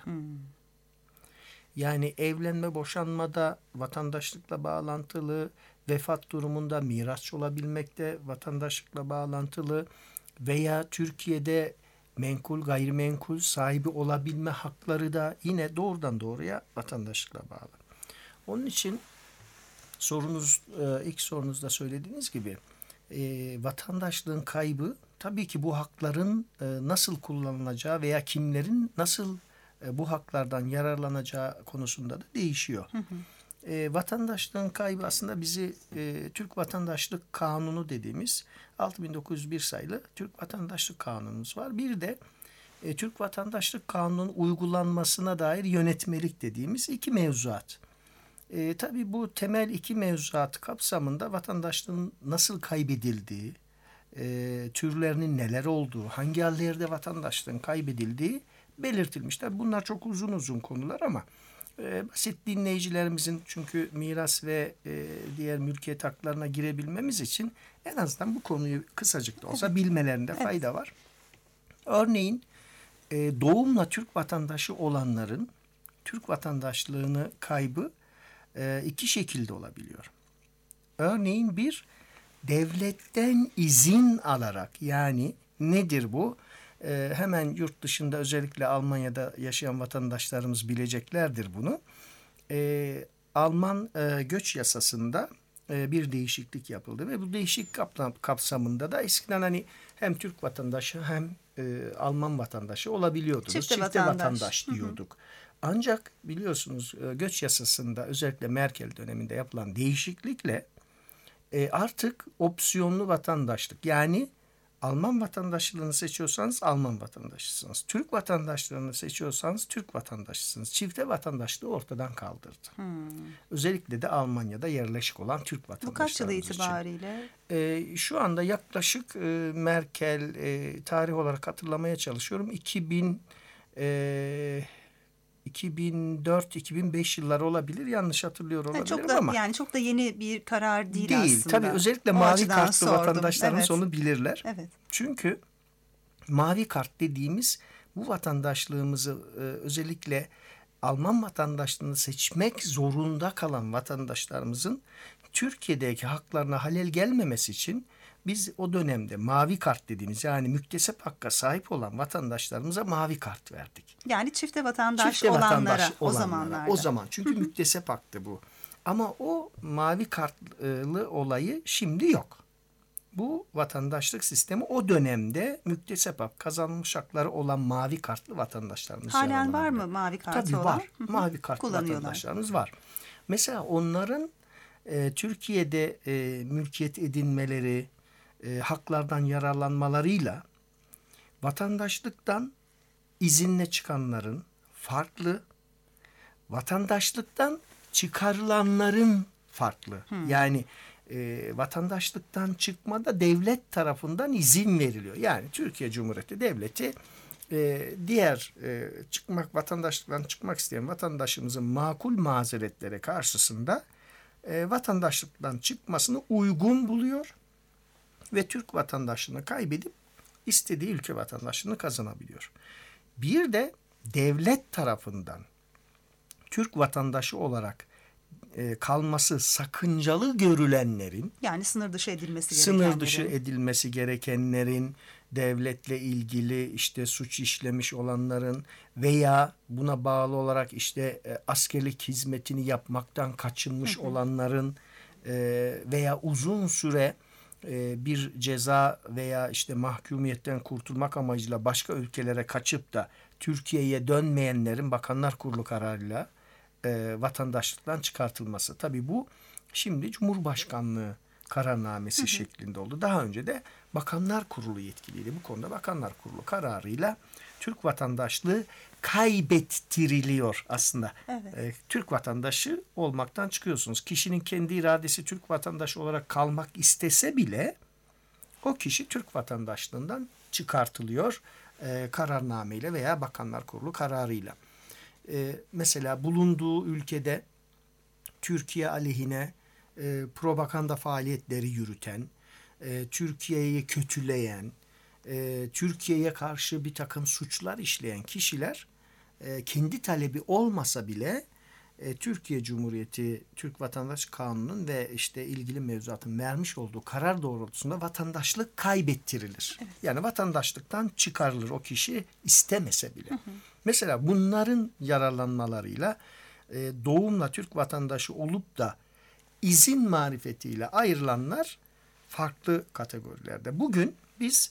Speaker 6: Yani evlenme, boşanmada vatandaşlıkla bağlantılı, vefat durumunda mirasçı olabilmekte vatandaşlıkla bağlantılı veya Türkiye'de menkul, gayrimenkul sahibi olabilme hakları da yine doğrudan doğruya vatandaşlıkla bağlı. Onun için ilk sorunuzda söylediğiniz gibi vatandaşlığın kaybı tabii ki bu hakların nasıl kullanılacağı veya kimlerin nasıl bu haklardan yararlanacağı konusunda da değişiyor. Hı hı. Vatandaşlığın kaybı aslında bizi Türk Vatandaşlık Kanunu dediğimiz 6901 sayılı Türk Vatandaşlık Kanunumuz var. Bir de Türk Vatandaşlık Kanunu'nun uygulanmasına dair yönetmelik dediğimiz iki mevzuat. Tabii bu temel iki mevzuat kapsamında vatandaşlığın nasıl kaybedildiği, türlerinin neler olduğu, hangi yerlerde vatandaşlığın kaybedildiği belirtilmişler. Bunlar çok uzun konular ama basit dinleyicilerimizin, çünkü miras ve diğer mülkiyet haklarına girebilmemiz için en azından bu konuyu kısacık da olsa bilmelerinde fayda var. Örneğin doğumla Türk vatandaşı olanların Türk vatandaşlığını kaybı iki şekilde olabiliyor. Örneğin bir, devletten izin alarak, yani nedir bu? Hemen yurt dışında, özellikle Almanya'da yaşayan vatandaşlarımız bileceklerdir bunu. Alman göç yasasında bir değişiklik yapıldı ve bu değişiklik kapsamında da eskiden hani hem Türk vatandaşı hem Alman vatandaşı olabiliyordunuz. Çifte vatandaş diyorduk. Hı hı. Ancak biliyorsunuz göç yasasında özellikle Merkel döneminde yapılan değişiklikle artık opsiyonlu vatandaşlık, yani Alman vatandaşlığını seçiyorsanız Alman vatandaşısınız. Türk vatandaşlığını seçiyorsanız Türk vatandaşısınız. Çifte vatandaşlığı ortadan kaldırdı. Özellikle de Almanya'da yerleşik olan Türk
Speaker 3: Bu
Speaker 6: vatandaşlarımız
Speaker 3: kaç yılı
Speaker 6: için.
Speaker 3: itibariyle?
Speaker 6: Şu anda yaklaşık Merkel tarih olarak hatırlamaya çalışıyorum. 2004-2005 yılları olabilir. Yanlış hatırlıyor olabilirim
Speaker 3: Çok da
Speaker 6: ama.
Speaker 3: yani çok da yeni bir karar değil aslında.
Speaker 6: Tabii özellikle
Speaker 3: O
Speaker 6: mavi
Speaker 3: açıdan
Speaker 6: kartlı
Speaker 3: sordum.
Speaker 6: vatandaşlarımız
Speaker 3: Evet.
Speaker 6: onu bilirler.
Speaker 3: Evet.
Speaker 6: Çünkü mavi kart dediğimiz bu vatandaşlığımızı özellikle Alman vatandaşlığını seçmek zorunda kalan vatandaşlarımızın Türkiye'deki haklarına halel gelmemesi için biz o dönemde mavi kart dediğimiz yani müktesep hakka sahip olan vatandaşlarımıza mavi kart verdik.
Speaker 3: Yani çifte vatandaş
Speaker 6: Çifte
Speaker 3: olanlara
Speaker 6: vatandaş
Speaker 3: o
Speaker 6: olanlara,
Speaker 3: zamanlarda.
Speaker 6: o zaman çünkü müktesep haktı bu. Ama o mavi kartlı olayı şimdi yok. Bu vatandaşlık sistemi o dönemde müktesep hak kazanmış hakları olan mavi kartlı vatandaşlarımız
Speaker 3: Halen var
Speaker 6: yararlanabiliyor.
Speaker 3: mı mavi kartı
Speaker 6: Tabii
Speaker 3: olan?
Speaker 6: var. Mavi kartlı
Speaker 3: Kullanıyorlar.
Speaker 6: vatandaşlarımız var. Mesela onların Türkiye'de mülkiyet edinmeleri, haklardan yararlanmalarıyla vatandaşlıktan izinle çıkanların farklı, vatandaşlıktan çıkarılanların farklı. Yani vatandaşlıktan çıkmada devlet tarafından izin veriliyor. Yani Türkiye Cumhuriyeti Devleti diğer vatandaşlıktan çıkmak isteyen vatandaşımızın makul mazeretlere karşısında vatandaşlıktan çıkmasını uygun buluyor ve Türk vatandaşlığını kaybedip istediği ülke vatandaşlığını kazanabiliyor. Bir de devlet tarafından Türk vatandaşı olarak kalması sakıncalı görülenlerin,
Speaker 3: Yani sınır dışı edilmesi
Speaker 6: gerekenlerin, devletle ilgili işte suç işlemiş olanların veya buna bağlı olarak işte askerlik hizmetini yapmaktan kaçınmış olanların veya uzun süre bir ceza veya işte mahkumiyetten kurtulmak amacıyla başka ülkelere kaçıp da Türkiye'ye dönmeyenlerin Bakanlar Kurulu kararıyla vatandaşlıktan çıkartılması. Tabii bu şimdi Cumhurbaşkanlığı kararnamesi şeklinde oldu. Daha önce de Bakanlar Kurulu yetkiliydi. Bu konuda Bakanlar Kurulu kararıyla Türk vatandaşlığı kaybettiriliyor aslında.
Speaker 3: Evet.
Speaker 6: Türk vatandaşı olmaktan çıkıyorsunuz. Kişinin kendi iradesi Türk vatandaşı olarak kalmak istese bile o kişi Türk vatandaşlığından çıkartılıyor kararnameyle veya Bakanlar Kurulu kararıyla. Mesela bulunduğu ülkede Türkiye aleyhine propaganda faaliyetleri yürüten, Türkiye'yi kötüleyen, Türkiye'ye karşı bir takım suçlar işleyen kişiler kendi talebi olmasa bile Türkiye Cumhuriyeti Türk Vatandaş Kanunu'nun ve işte ilgili mevzuatın vermiş olduğu karar doğrultusunda vatandaşlık kaybettirilir. Evet. Yani vatandaşlıktan çıkarılır o kişi istemese bile. Mesela bunların yararlanmalarıyla doğumla Türk vatandaşı olup da izin marifetiyle ayrılanlar farklı kategorilerde. Bugün biz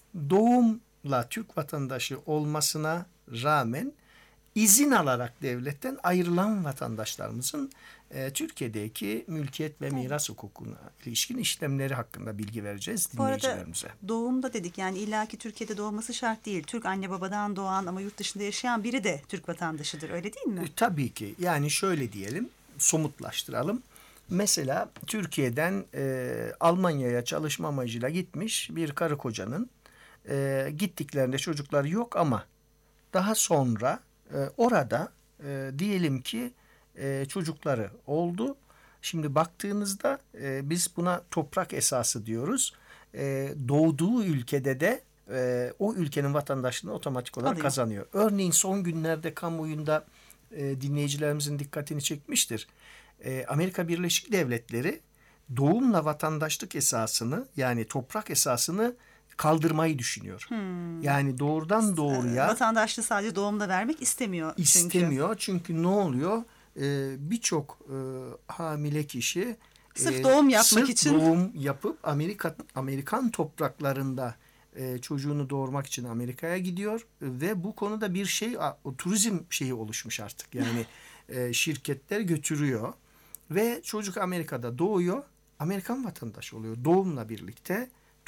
Speaker 6: doğumla Türk vatandaşı olmasına rağmen izin alarak devletten ayrılan vatandaşlarımızın Türkiye'deki mülkiyet ve miras hukukuna ilişkin işlemleri hakkında bilgi vereceğiz dinleyicilerimize.
Speaker 3: Bu arada doğumda dedik yani illaki Türkiye'de doğması şart değil. Türk anne babadan doğan ama yurt dışında yaşayan biri de Türk vatandaşıdır, öyle değil mi?
Speaker 6: Tabii ki. Yani şöyle diyelim, somutlaştıralım. Mesela Türkiye'den Almanya'ya çalışma amacıyla gitmiş bir karı kocanın gittiklerinde çocukları yok ama daha sonra orada diyelim ki çocukları oldu. Şimdi baktığınızda biz buna toprak esası diyoruz. Doğduğu ülkede de o ülkenin vatandaşlığını otomatik olarak kazanıyor. Örneğin son günlerde kamuoyunda dinleyicilerimizin dikkatini çekmiştir. Amerika Birleşik Devletleri doğumla vatandaşlık esasını yani toprak esasını kaldırmayı düşünüyor. Yani doğrudan doğruya
Speaker 3: vatandaşlığı sadece doğumla vermek istemiyor.
Speaker 6: Çünkü ne oluyor? Birçok hamile kişi
Speaker 3: sırf doğum yapmak için
Speaker 6: doğum yapıp Amerikan topraklarında çocuğunu doğurmak için Amerika'ya gidiyor ve bu konuda bir turizm şeyi oluşmuş artık. Yani şirketler götürüyor ve çocuk Amerika'da doğuyor, Amerikan vatandaşı oluyor. Doğumla birlikte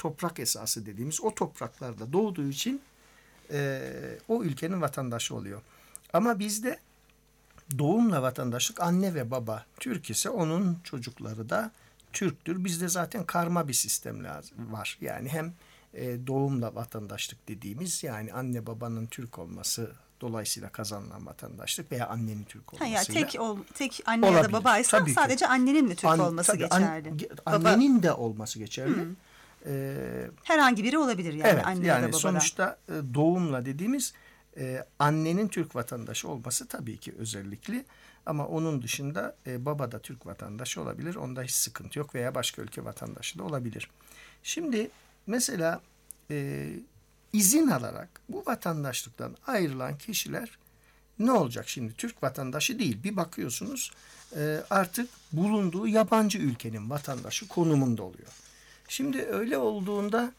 Speaker 6: toprak esası dediğimiz o topraklarda doğduğu için o ülkenin vatandaşı oluyor. Ama bizde doğumla vatandaşlık, anne ve baba Türk ise onun çocukları da Türktür. Bizde zaten karma bir sistem var. Yani hem doğumla vatandaşlık dediğimiz, yani anne babanın Türk olması dolayısıyla kazanılan vatandaşlık veya annenin Türk
Speaker 3: Ha,
Speaker 6: olmasıyla.
Speaker 3: yani tek anne ya da
Speaker 6: olabilir.
Speaker 3: babaysa
Speaker 6: Tabii ki.
Speaker 3: sadece annenin mi Türk olması
Speaker 6: Tabii,
Speaker 3: geçerli?
Speaker 6: annenin de olması geçerli.
Speaker 3: Herhangi biri olabilir yani,
Speaker 6: Evet,
Speaker 3: anne ya da
Speaker 6: yani
Speaker 3: babadan.
Speaker 6: sonuçta doğumla dediğimiz annenin Türk vatandaşı olması tabii ki özellikli. Ama onun dışında baba da Türk vatandaşı olabilir. Onda hiç sıkıntı yok, veya başka ülke vatandaşı da olabilir. Şimdi mesela izin alarak bu vatandaşlıktan ayrılan kişiler ne olacak şimdi? Türk vatandaşı değil. Bir bakıyorsunuz artık bulunduğu yabancı ülkenin vatandaşı konumunda oluyor. Şimdi öyle olduğunda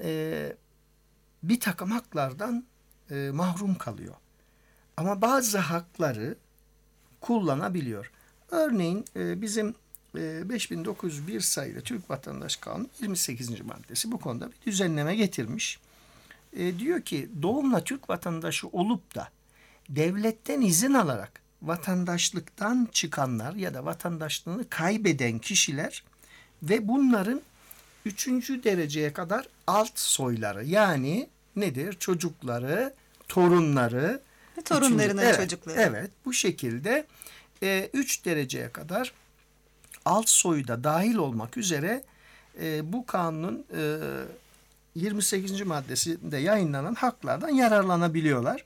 Speaker 6: bir takım haklardan mahrum kalıyor. Ama bazı hakları kullanabiliyor. Örneğin bizim 5901 sayılı Türk Vatandaş Kanunu 28. maddesi bu konuda bir düzenleme getirmiş. Diyor ki doğumla Türk vatandaşı olup da devletten izin alarak vatandaşlıktan çıkanlar ya da vatandaşlığını kaybeden kişiler ve bunların 3. dereceye kadar alt soyları, yani nedir? Çocukları, torunları,
Speaker 3: Torunlarının çocukları.
Speaker 6: Evet, bu şekilde 3 dereceye kadar alt soyu da dahil olmak üzere bu kanunun 28. maddesinde yayınlanan haklardan yararlanabiliyorlar.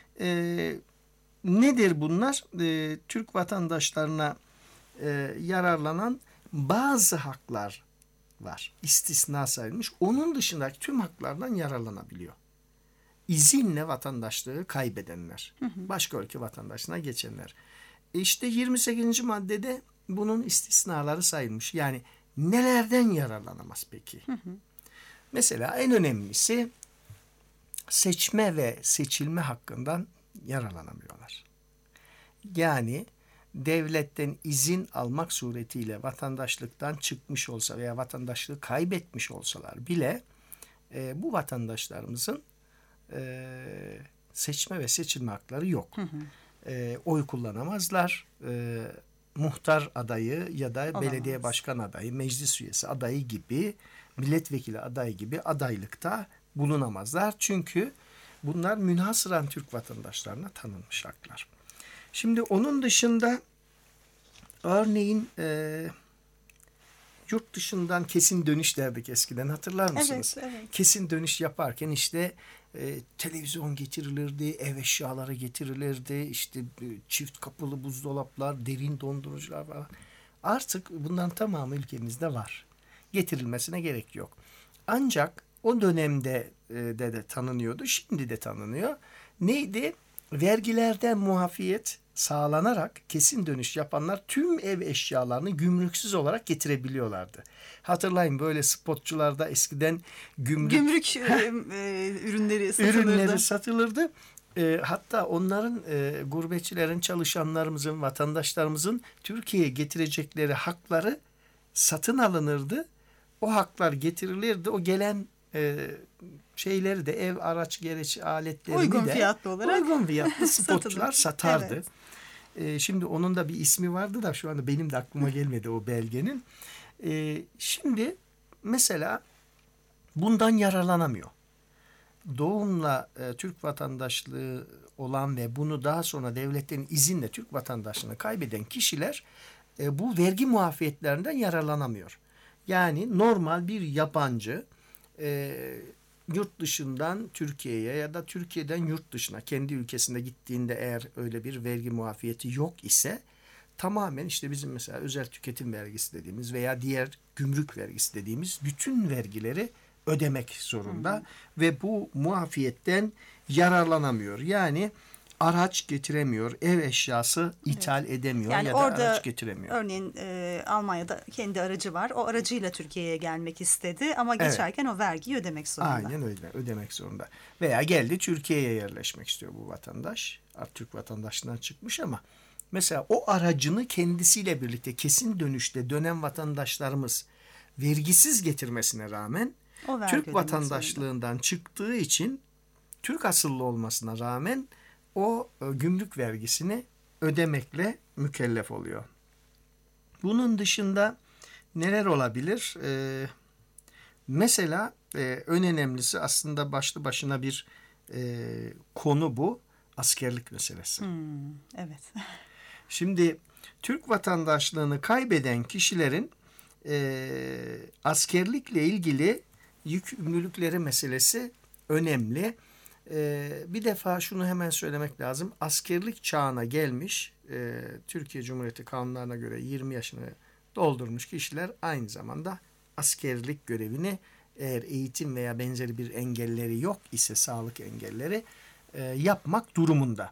Speaker 6: Nedir bunlar? Türk vatandaşlarına yararlanan bazı haklar var. İstisna sayılmış. Onun dışındaki tüm haklardan yararlanabiliyor. İzinle vatandaşlığı kaybedenler, başka ülke vatandaşlığına geçenler. İşte 28. maddede bunun istisnaları sayılmış. Yani nelerden yararlanamaz peki? Mesela en önemlisi seçme ve seçilme hakkından yararlanamıyorlar. Yani devletten izin almak suretiyle vatandaşlıktan çıkmış olsa veya vatandaşlığı kaybetmiş olsalar bile bu vatandaşlarımızın seçme ve seçilme hakları yok. Oy kullanamazlar. Muhtar adayı ya da
Speaker 3: Olamaz.
Speaker 6: belediye başkan adayı, meclis üyesi adayı gibi, milletvekili adayı gibi adaylıkta bulunamazlar. Çünkü bunlar münhasıran Türk vatandaşlarına tanınmış haklar. Şimdi onun dışında örneğin yurt dışından kesin dönüş derdik eskiden, hatırlar mısınız?
Speaker 3: Evet, evet.
Speaker 6: Kesin dönüş yaparken işte televizyon getirilirdi, ev eşyaları getirilirdi, işte çift kapılı buzdolaplar, derin dondurucular falan. Artık bundan tamamı ülkemizde var. Getirilmesine gerek yok. Ancak o dönemde de tanınıyordu, şimdi de tanınıyor. Neydi? Vergilerden muafiyet sağlanarak kesin dönüş yapanlar tüm ev eşyalarını gümrüksüz olarak getirebiliyorlardı. Hatırlayın, böyle spotçularda eskiden
Speaker 3: Gümrük ürünleri satılırdı.
Speaker 6: ürünleri satılırdı. Hatta onların gurbetçilerin, çalışanlarımızın, vatandaşlarımızın Türkiye'ye getirecekleri hakları satın alınırdı. O haklar getirilirdi. O gelen şeyleri de, ev, araç, gereç aletlerini
Speaker 3: Uygun
Speaker 6: de
Speaker 3: fiyatlı olarak
Speaker 6: uygun fiyatlı spotçular satardı.
Speaker 3: Evet.
Speaker 6: Şimdi onun da bir ismi vardı da şu anda benim de aklıma gelmedi o belgenin. Şimdi mesela bundan yararlanamıyor. Doğumla Türk vatandaşlığı olan ve bunu daha sonra devletten izinle Türk vatandaşlığını kaybeden kişiler bu vergi muafiyetlerinden yararlanamıyor. Yani normal bir yabancı yurt dışından Türkiye'ye ya da Türkiye'den yurt dışına kendi ülkesinde gittiğinde, eğer öyle bir vergi muafiyeti yok ise, tamamen işte bizim mesela özel tüketim vergisi dediğimiz veya diğer gümrük vergisi dediğimiz bütün vergileri ödemek zorunda ve bu muafiyetten yararlanamıyor. Yani araç getiremiyor, ev eşyası ithal edemiyor
Speaker 3: Yani
Speaker 6: ya da
Speaker 3: orada
Speaker 6: araç getiremiyor.
Speaker 3: Örneğin Almanya'da kendi aracı var. O aracıyla Türkiye'ye gelmek istedi ama geçerken o vergiyi ödemek zorunda.
Speaker 6: Aynen öyle, ödemek zorunda. Veya geldi Türkiye'ye yerleşmek istiyor bu vatandaş. Artık Türk vatandaşlığından çıkmış ama mesela o aracını kendisiyle birlikte kesin dönüşte dönen vatandaşlarımız vergisiz getirmesine rağmen
Speaker 3: O vergi
Speaker 6: Türk
Speaker 3: ödemek
Speaker 6: vatandaşlığından çıktığı için Türk asıllı olmasına rağmen o gümrük vergisini ödemekle mükellef oluyor. Bunun dışında neler olabilir? Mesela en önemlisi aslında başlı başına bir konu bu. Askerlik meselesi.
Speaker 3: Evet.
Speaker 6: Şimdi Türk vatandaşlığını kaybeden kişilerin askerlikle ilgili yükümlülükleri meselesi önemli. Bir defa şunu hemen söylemek lazım. Askerlik çağına gelmiş, Türkiye Cumhuriyeti kanunlarına göre 20 yaşını doldurmuş kişiler aynı zamanda askerlik görevini, eğer eğitim veya benzeri bir engelleri yok ise sağlık engelleri, yapmak durumunda.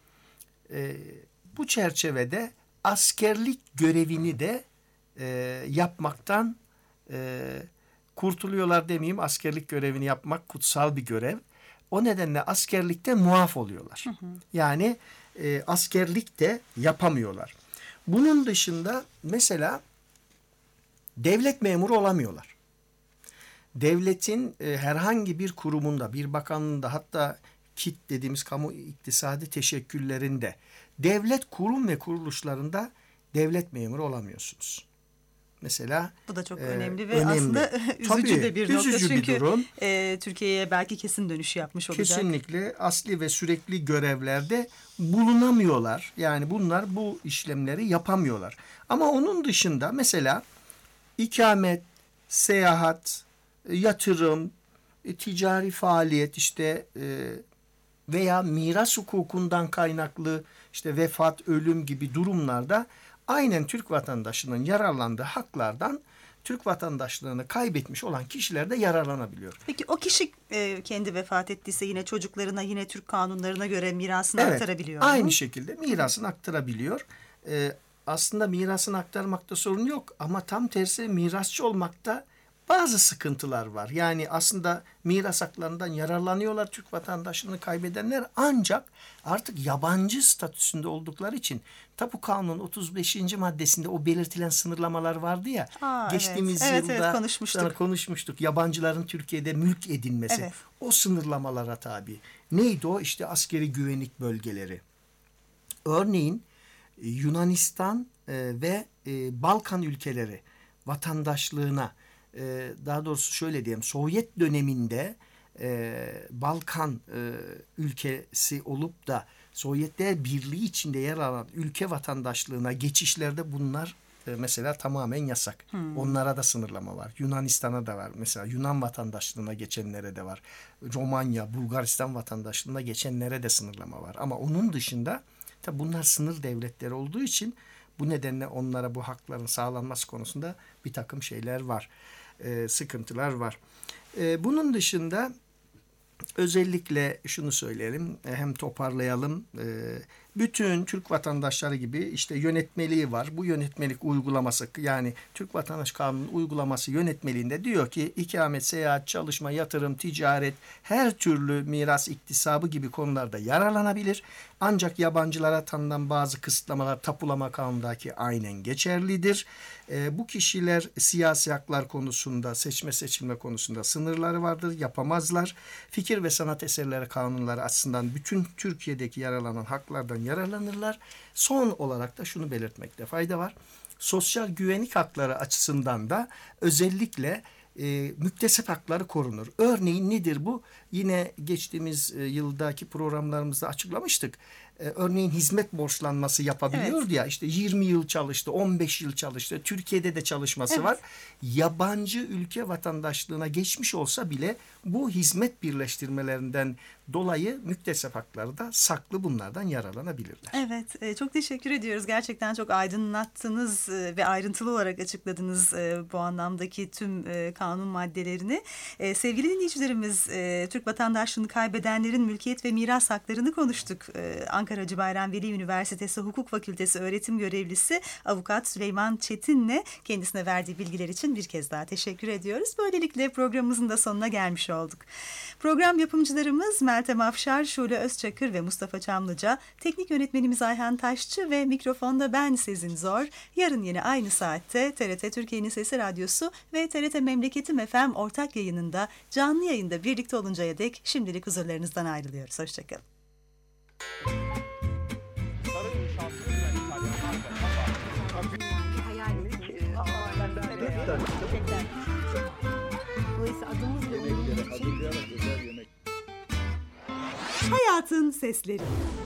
Speaker 6: Bu çerçevede askerlik görevini de yapmaktan kurtuluyorlar demeyeyim. Askerlik görevini yapmak kutsal bir görev. O nedenle askerlikte muaf oluyorlar. Yani askerlik de yapamıyorlar. Bunun dışında mesela devlet memuru olamıyorlar. Devletin herhangi bir kurumunda, bir bakanlığında, hatta KİT dediğimiz kamu iktisadi teşekküllerinde, devlet kurum ve kuruluşlarında devlet memuru olamıyorsunuz. Mesela
Speaker 3: bu da çok önemli ve aslında üzücü
Speaker 6: Tabii,
Speaker 3: de bir nokta.
Speaker 6: üzücü bir
Speaker 3: Çünkü
Speaker 6: durum.
Speaker 3: Türkiye'ye belki kesin dönüş yapmış olacak.
Speaker 6: Kesinlikle asli ve sürekli görevlerde bulunamıyorlar. Yani bunlar bu işlemleri yapamıyorlar. Ama onun dışında mesela ikamet, seyahat, yatırım, ticari faaliyet işte veya miras hukukundan kaynaklı işte vefat, ölüm gibi durumlarda aynen Türk vatandaşının yararlandığı haklardan Türk vatandaşlığını kaybetmiş olan kişiler de yararlanabiliyor.
Speaker 3: Peki o kişi kendi vefat ettiyse yine çocuklarına, yine Türk kanunlarına göre mirasını
Speaker 6: Evet,
Speaker 3: aktarabiliyor mu?
Speaker 6: aynı şekilde mirasını aktarabiliyor. Aslında mirasını aktarmakta sorun yok ama tam tersi mirasçı olmakta bazı sıkıntılar var. Yani aslında miras haklarından yararlanıyorlar Türk vatandaşlığını kaybedenler, ancak artık yabancı statüsünde oldukları için Tapu Kanunu 35. maddesinde o belirtilen sınırlamalar vardı ya. Geçtiğimiz yılda konuşmuştuk. Yabancıların Türkiye'de mülk edinmesi.
Speaker 3: Evet.
Speaker 6: O sınırlamalara tabi. Neydi o? İşte askeri güvenlik bölgeleri. Örneğin Yunanistan ve Balkan ülkeleri vatandaşlığına, daha doğrusu şöyle diyeyim, Sovyet döneminde Balkan ülkesi olup da Sovyetler Birliği içinde yer alan ülke vatandaşlığına geçişlerde bunlar mesela tamamen yasak. Onlara da sınırlama var. Yunanistan'a da var. Mesela Yunan vatandaşlığına geçenlere de var. Romanya, Bulgaristan vatandaşlığına geçenlere de sınırlama var. Ama onun dışında tabi bunlar sınır devletleri olduğu için bu nedenle onlara bu hakların sağlanması konusunda bir takım şeyler var. Sıkıntılar var. Bunun dışında özellikle şunu söyleyelim, hem toparlayalım. Bütün Türk vatandaşları gibi işte yönetmeliği var. Bu yönetmelik uygulaması, yani Türk Vatandaş Kanunu uygulaması yönetmeliğinde diyor ki ikamet, seyahat, çalışma, yatırım, ticaret, her türlü miras iktisabı gibi konularda yararlanabilir. Ancak yabancılara tanınan bazı kısıtlamalar tapulama kanunundaki aynen geçerlidir. Bu kişiler siyasi haklar konusunda, seçme seçilme konusunda sınırları vardır, yapamazlar. Fikir ve sanat eserleri kanunları açısından bütün Türkiye'deki yararlanan haklardan yararlanırlar. Son olarak da şunu belirtmekte fayda var. Sosyal güvenlik hakları açısından da özellikle müktesep hakları korunur. Örneğin nedir bu? Yine geçtiğimiz yıldaki programlarımızda açıklamıştık. Örneğin hizmet borçlanması yapabiliyordu ya, işte 20 yıl çalıştı, 15 yıl çalıştı. Türkiye'de de çalışması var. Yabancı ülke vatandaşlığına geçmiş olsa bile bu hizmet birleştirmelerinden dolayı müktesep hakları da saklı, bunlardan yararlanabilirler.
Speaker 3: Evet, çok teşekkür ediyoruz. Gerçekten çok aydınlattınız ve ayrıntılı olarak açıkladınız bu anlamdaki tüm kanun maddelerini. Sevgili dinleyicilerimiz, Türk vatandaşlığını kaybedenlerin mülkiyet ve miras haklarını konuştuk. Ankara Hacı Bayram Veli Üniversitesi Hukuk Fakültesi öğretim görevlisi Avukat Süleyman Çetin'le kendisine verdiği bilgiler için bir kez daha teşekkür ediyoruz. Böylelikle programımızın da sonuna gelmiş olduk. Program yapımcılarımız Meltem Afşar, Şule Özçakır ve Mustafa Çamlıca, teknik yönetmenimiz Ayhan Taşçı ve mikrofonda ben Sezin Zor. Yarın yine aynı saatte TRT Türkiye'nin Sesi Radyosu ve TRT Memleketim FM ortak yayınında canlı yayında birlikte oluncaya dek şimdilik huzurlarınızdan ayrılıyoruz. Hoşçakalın. Hayatın Sesleri.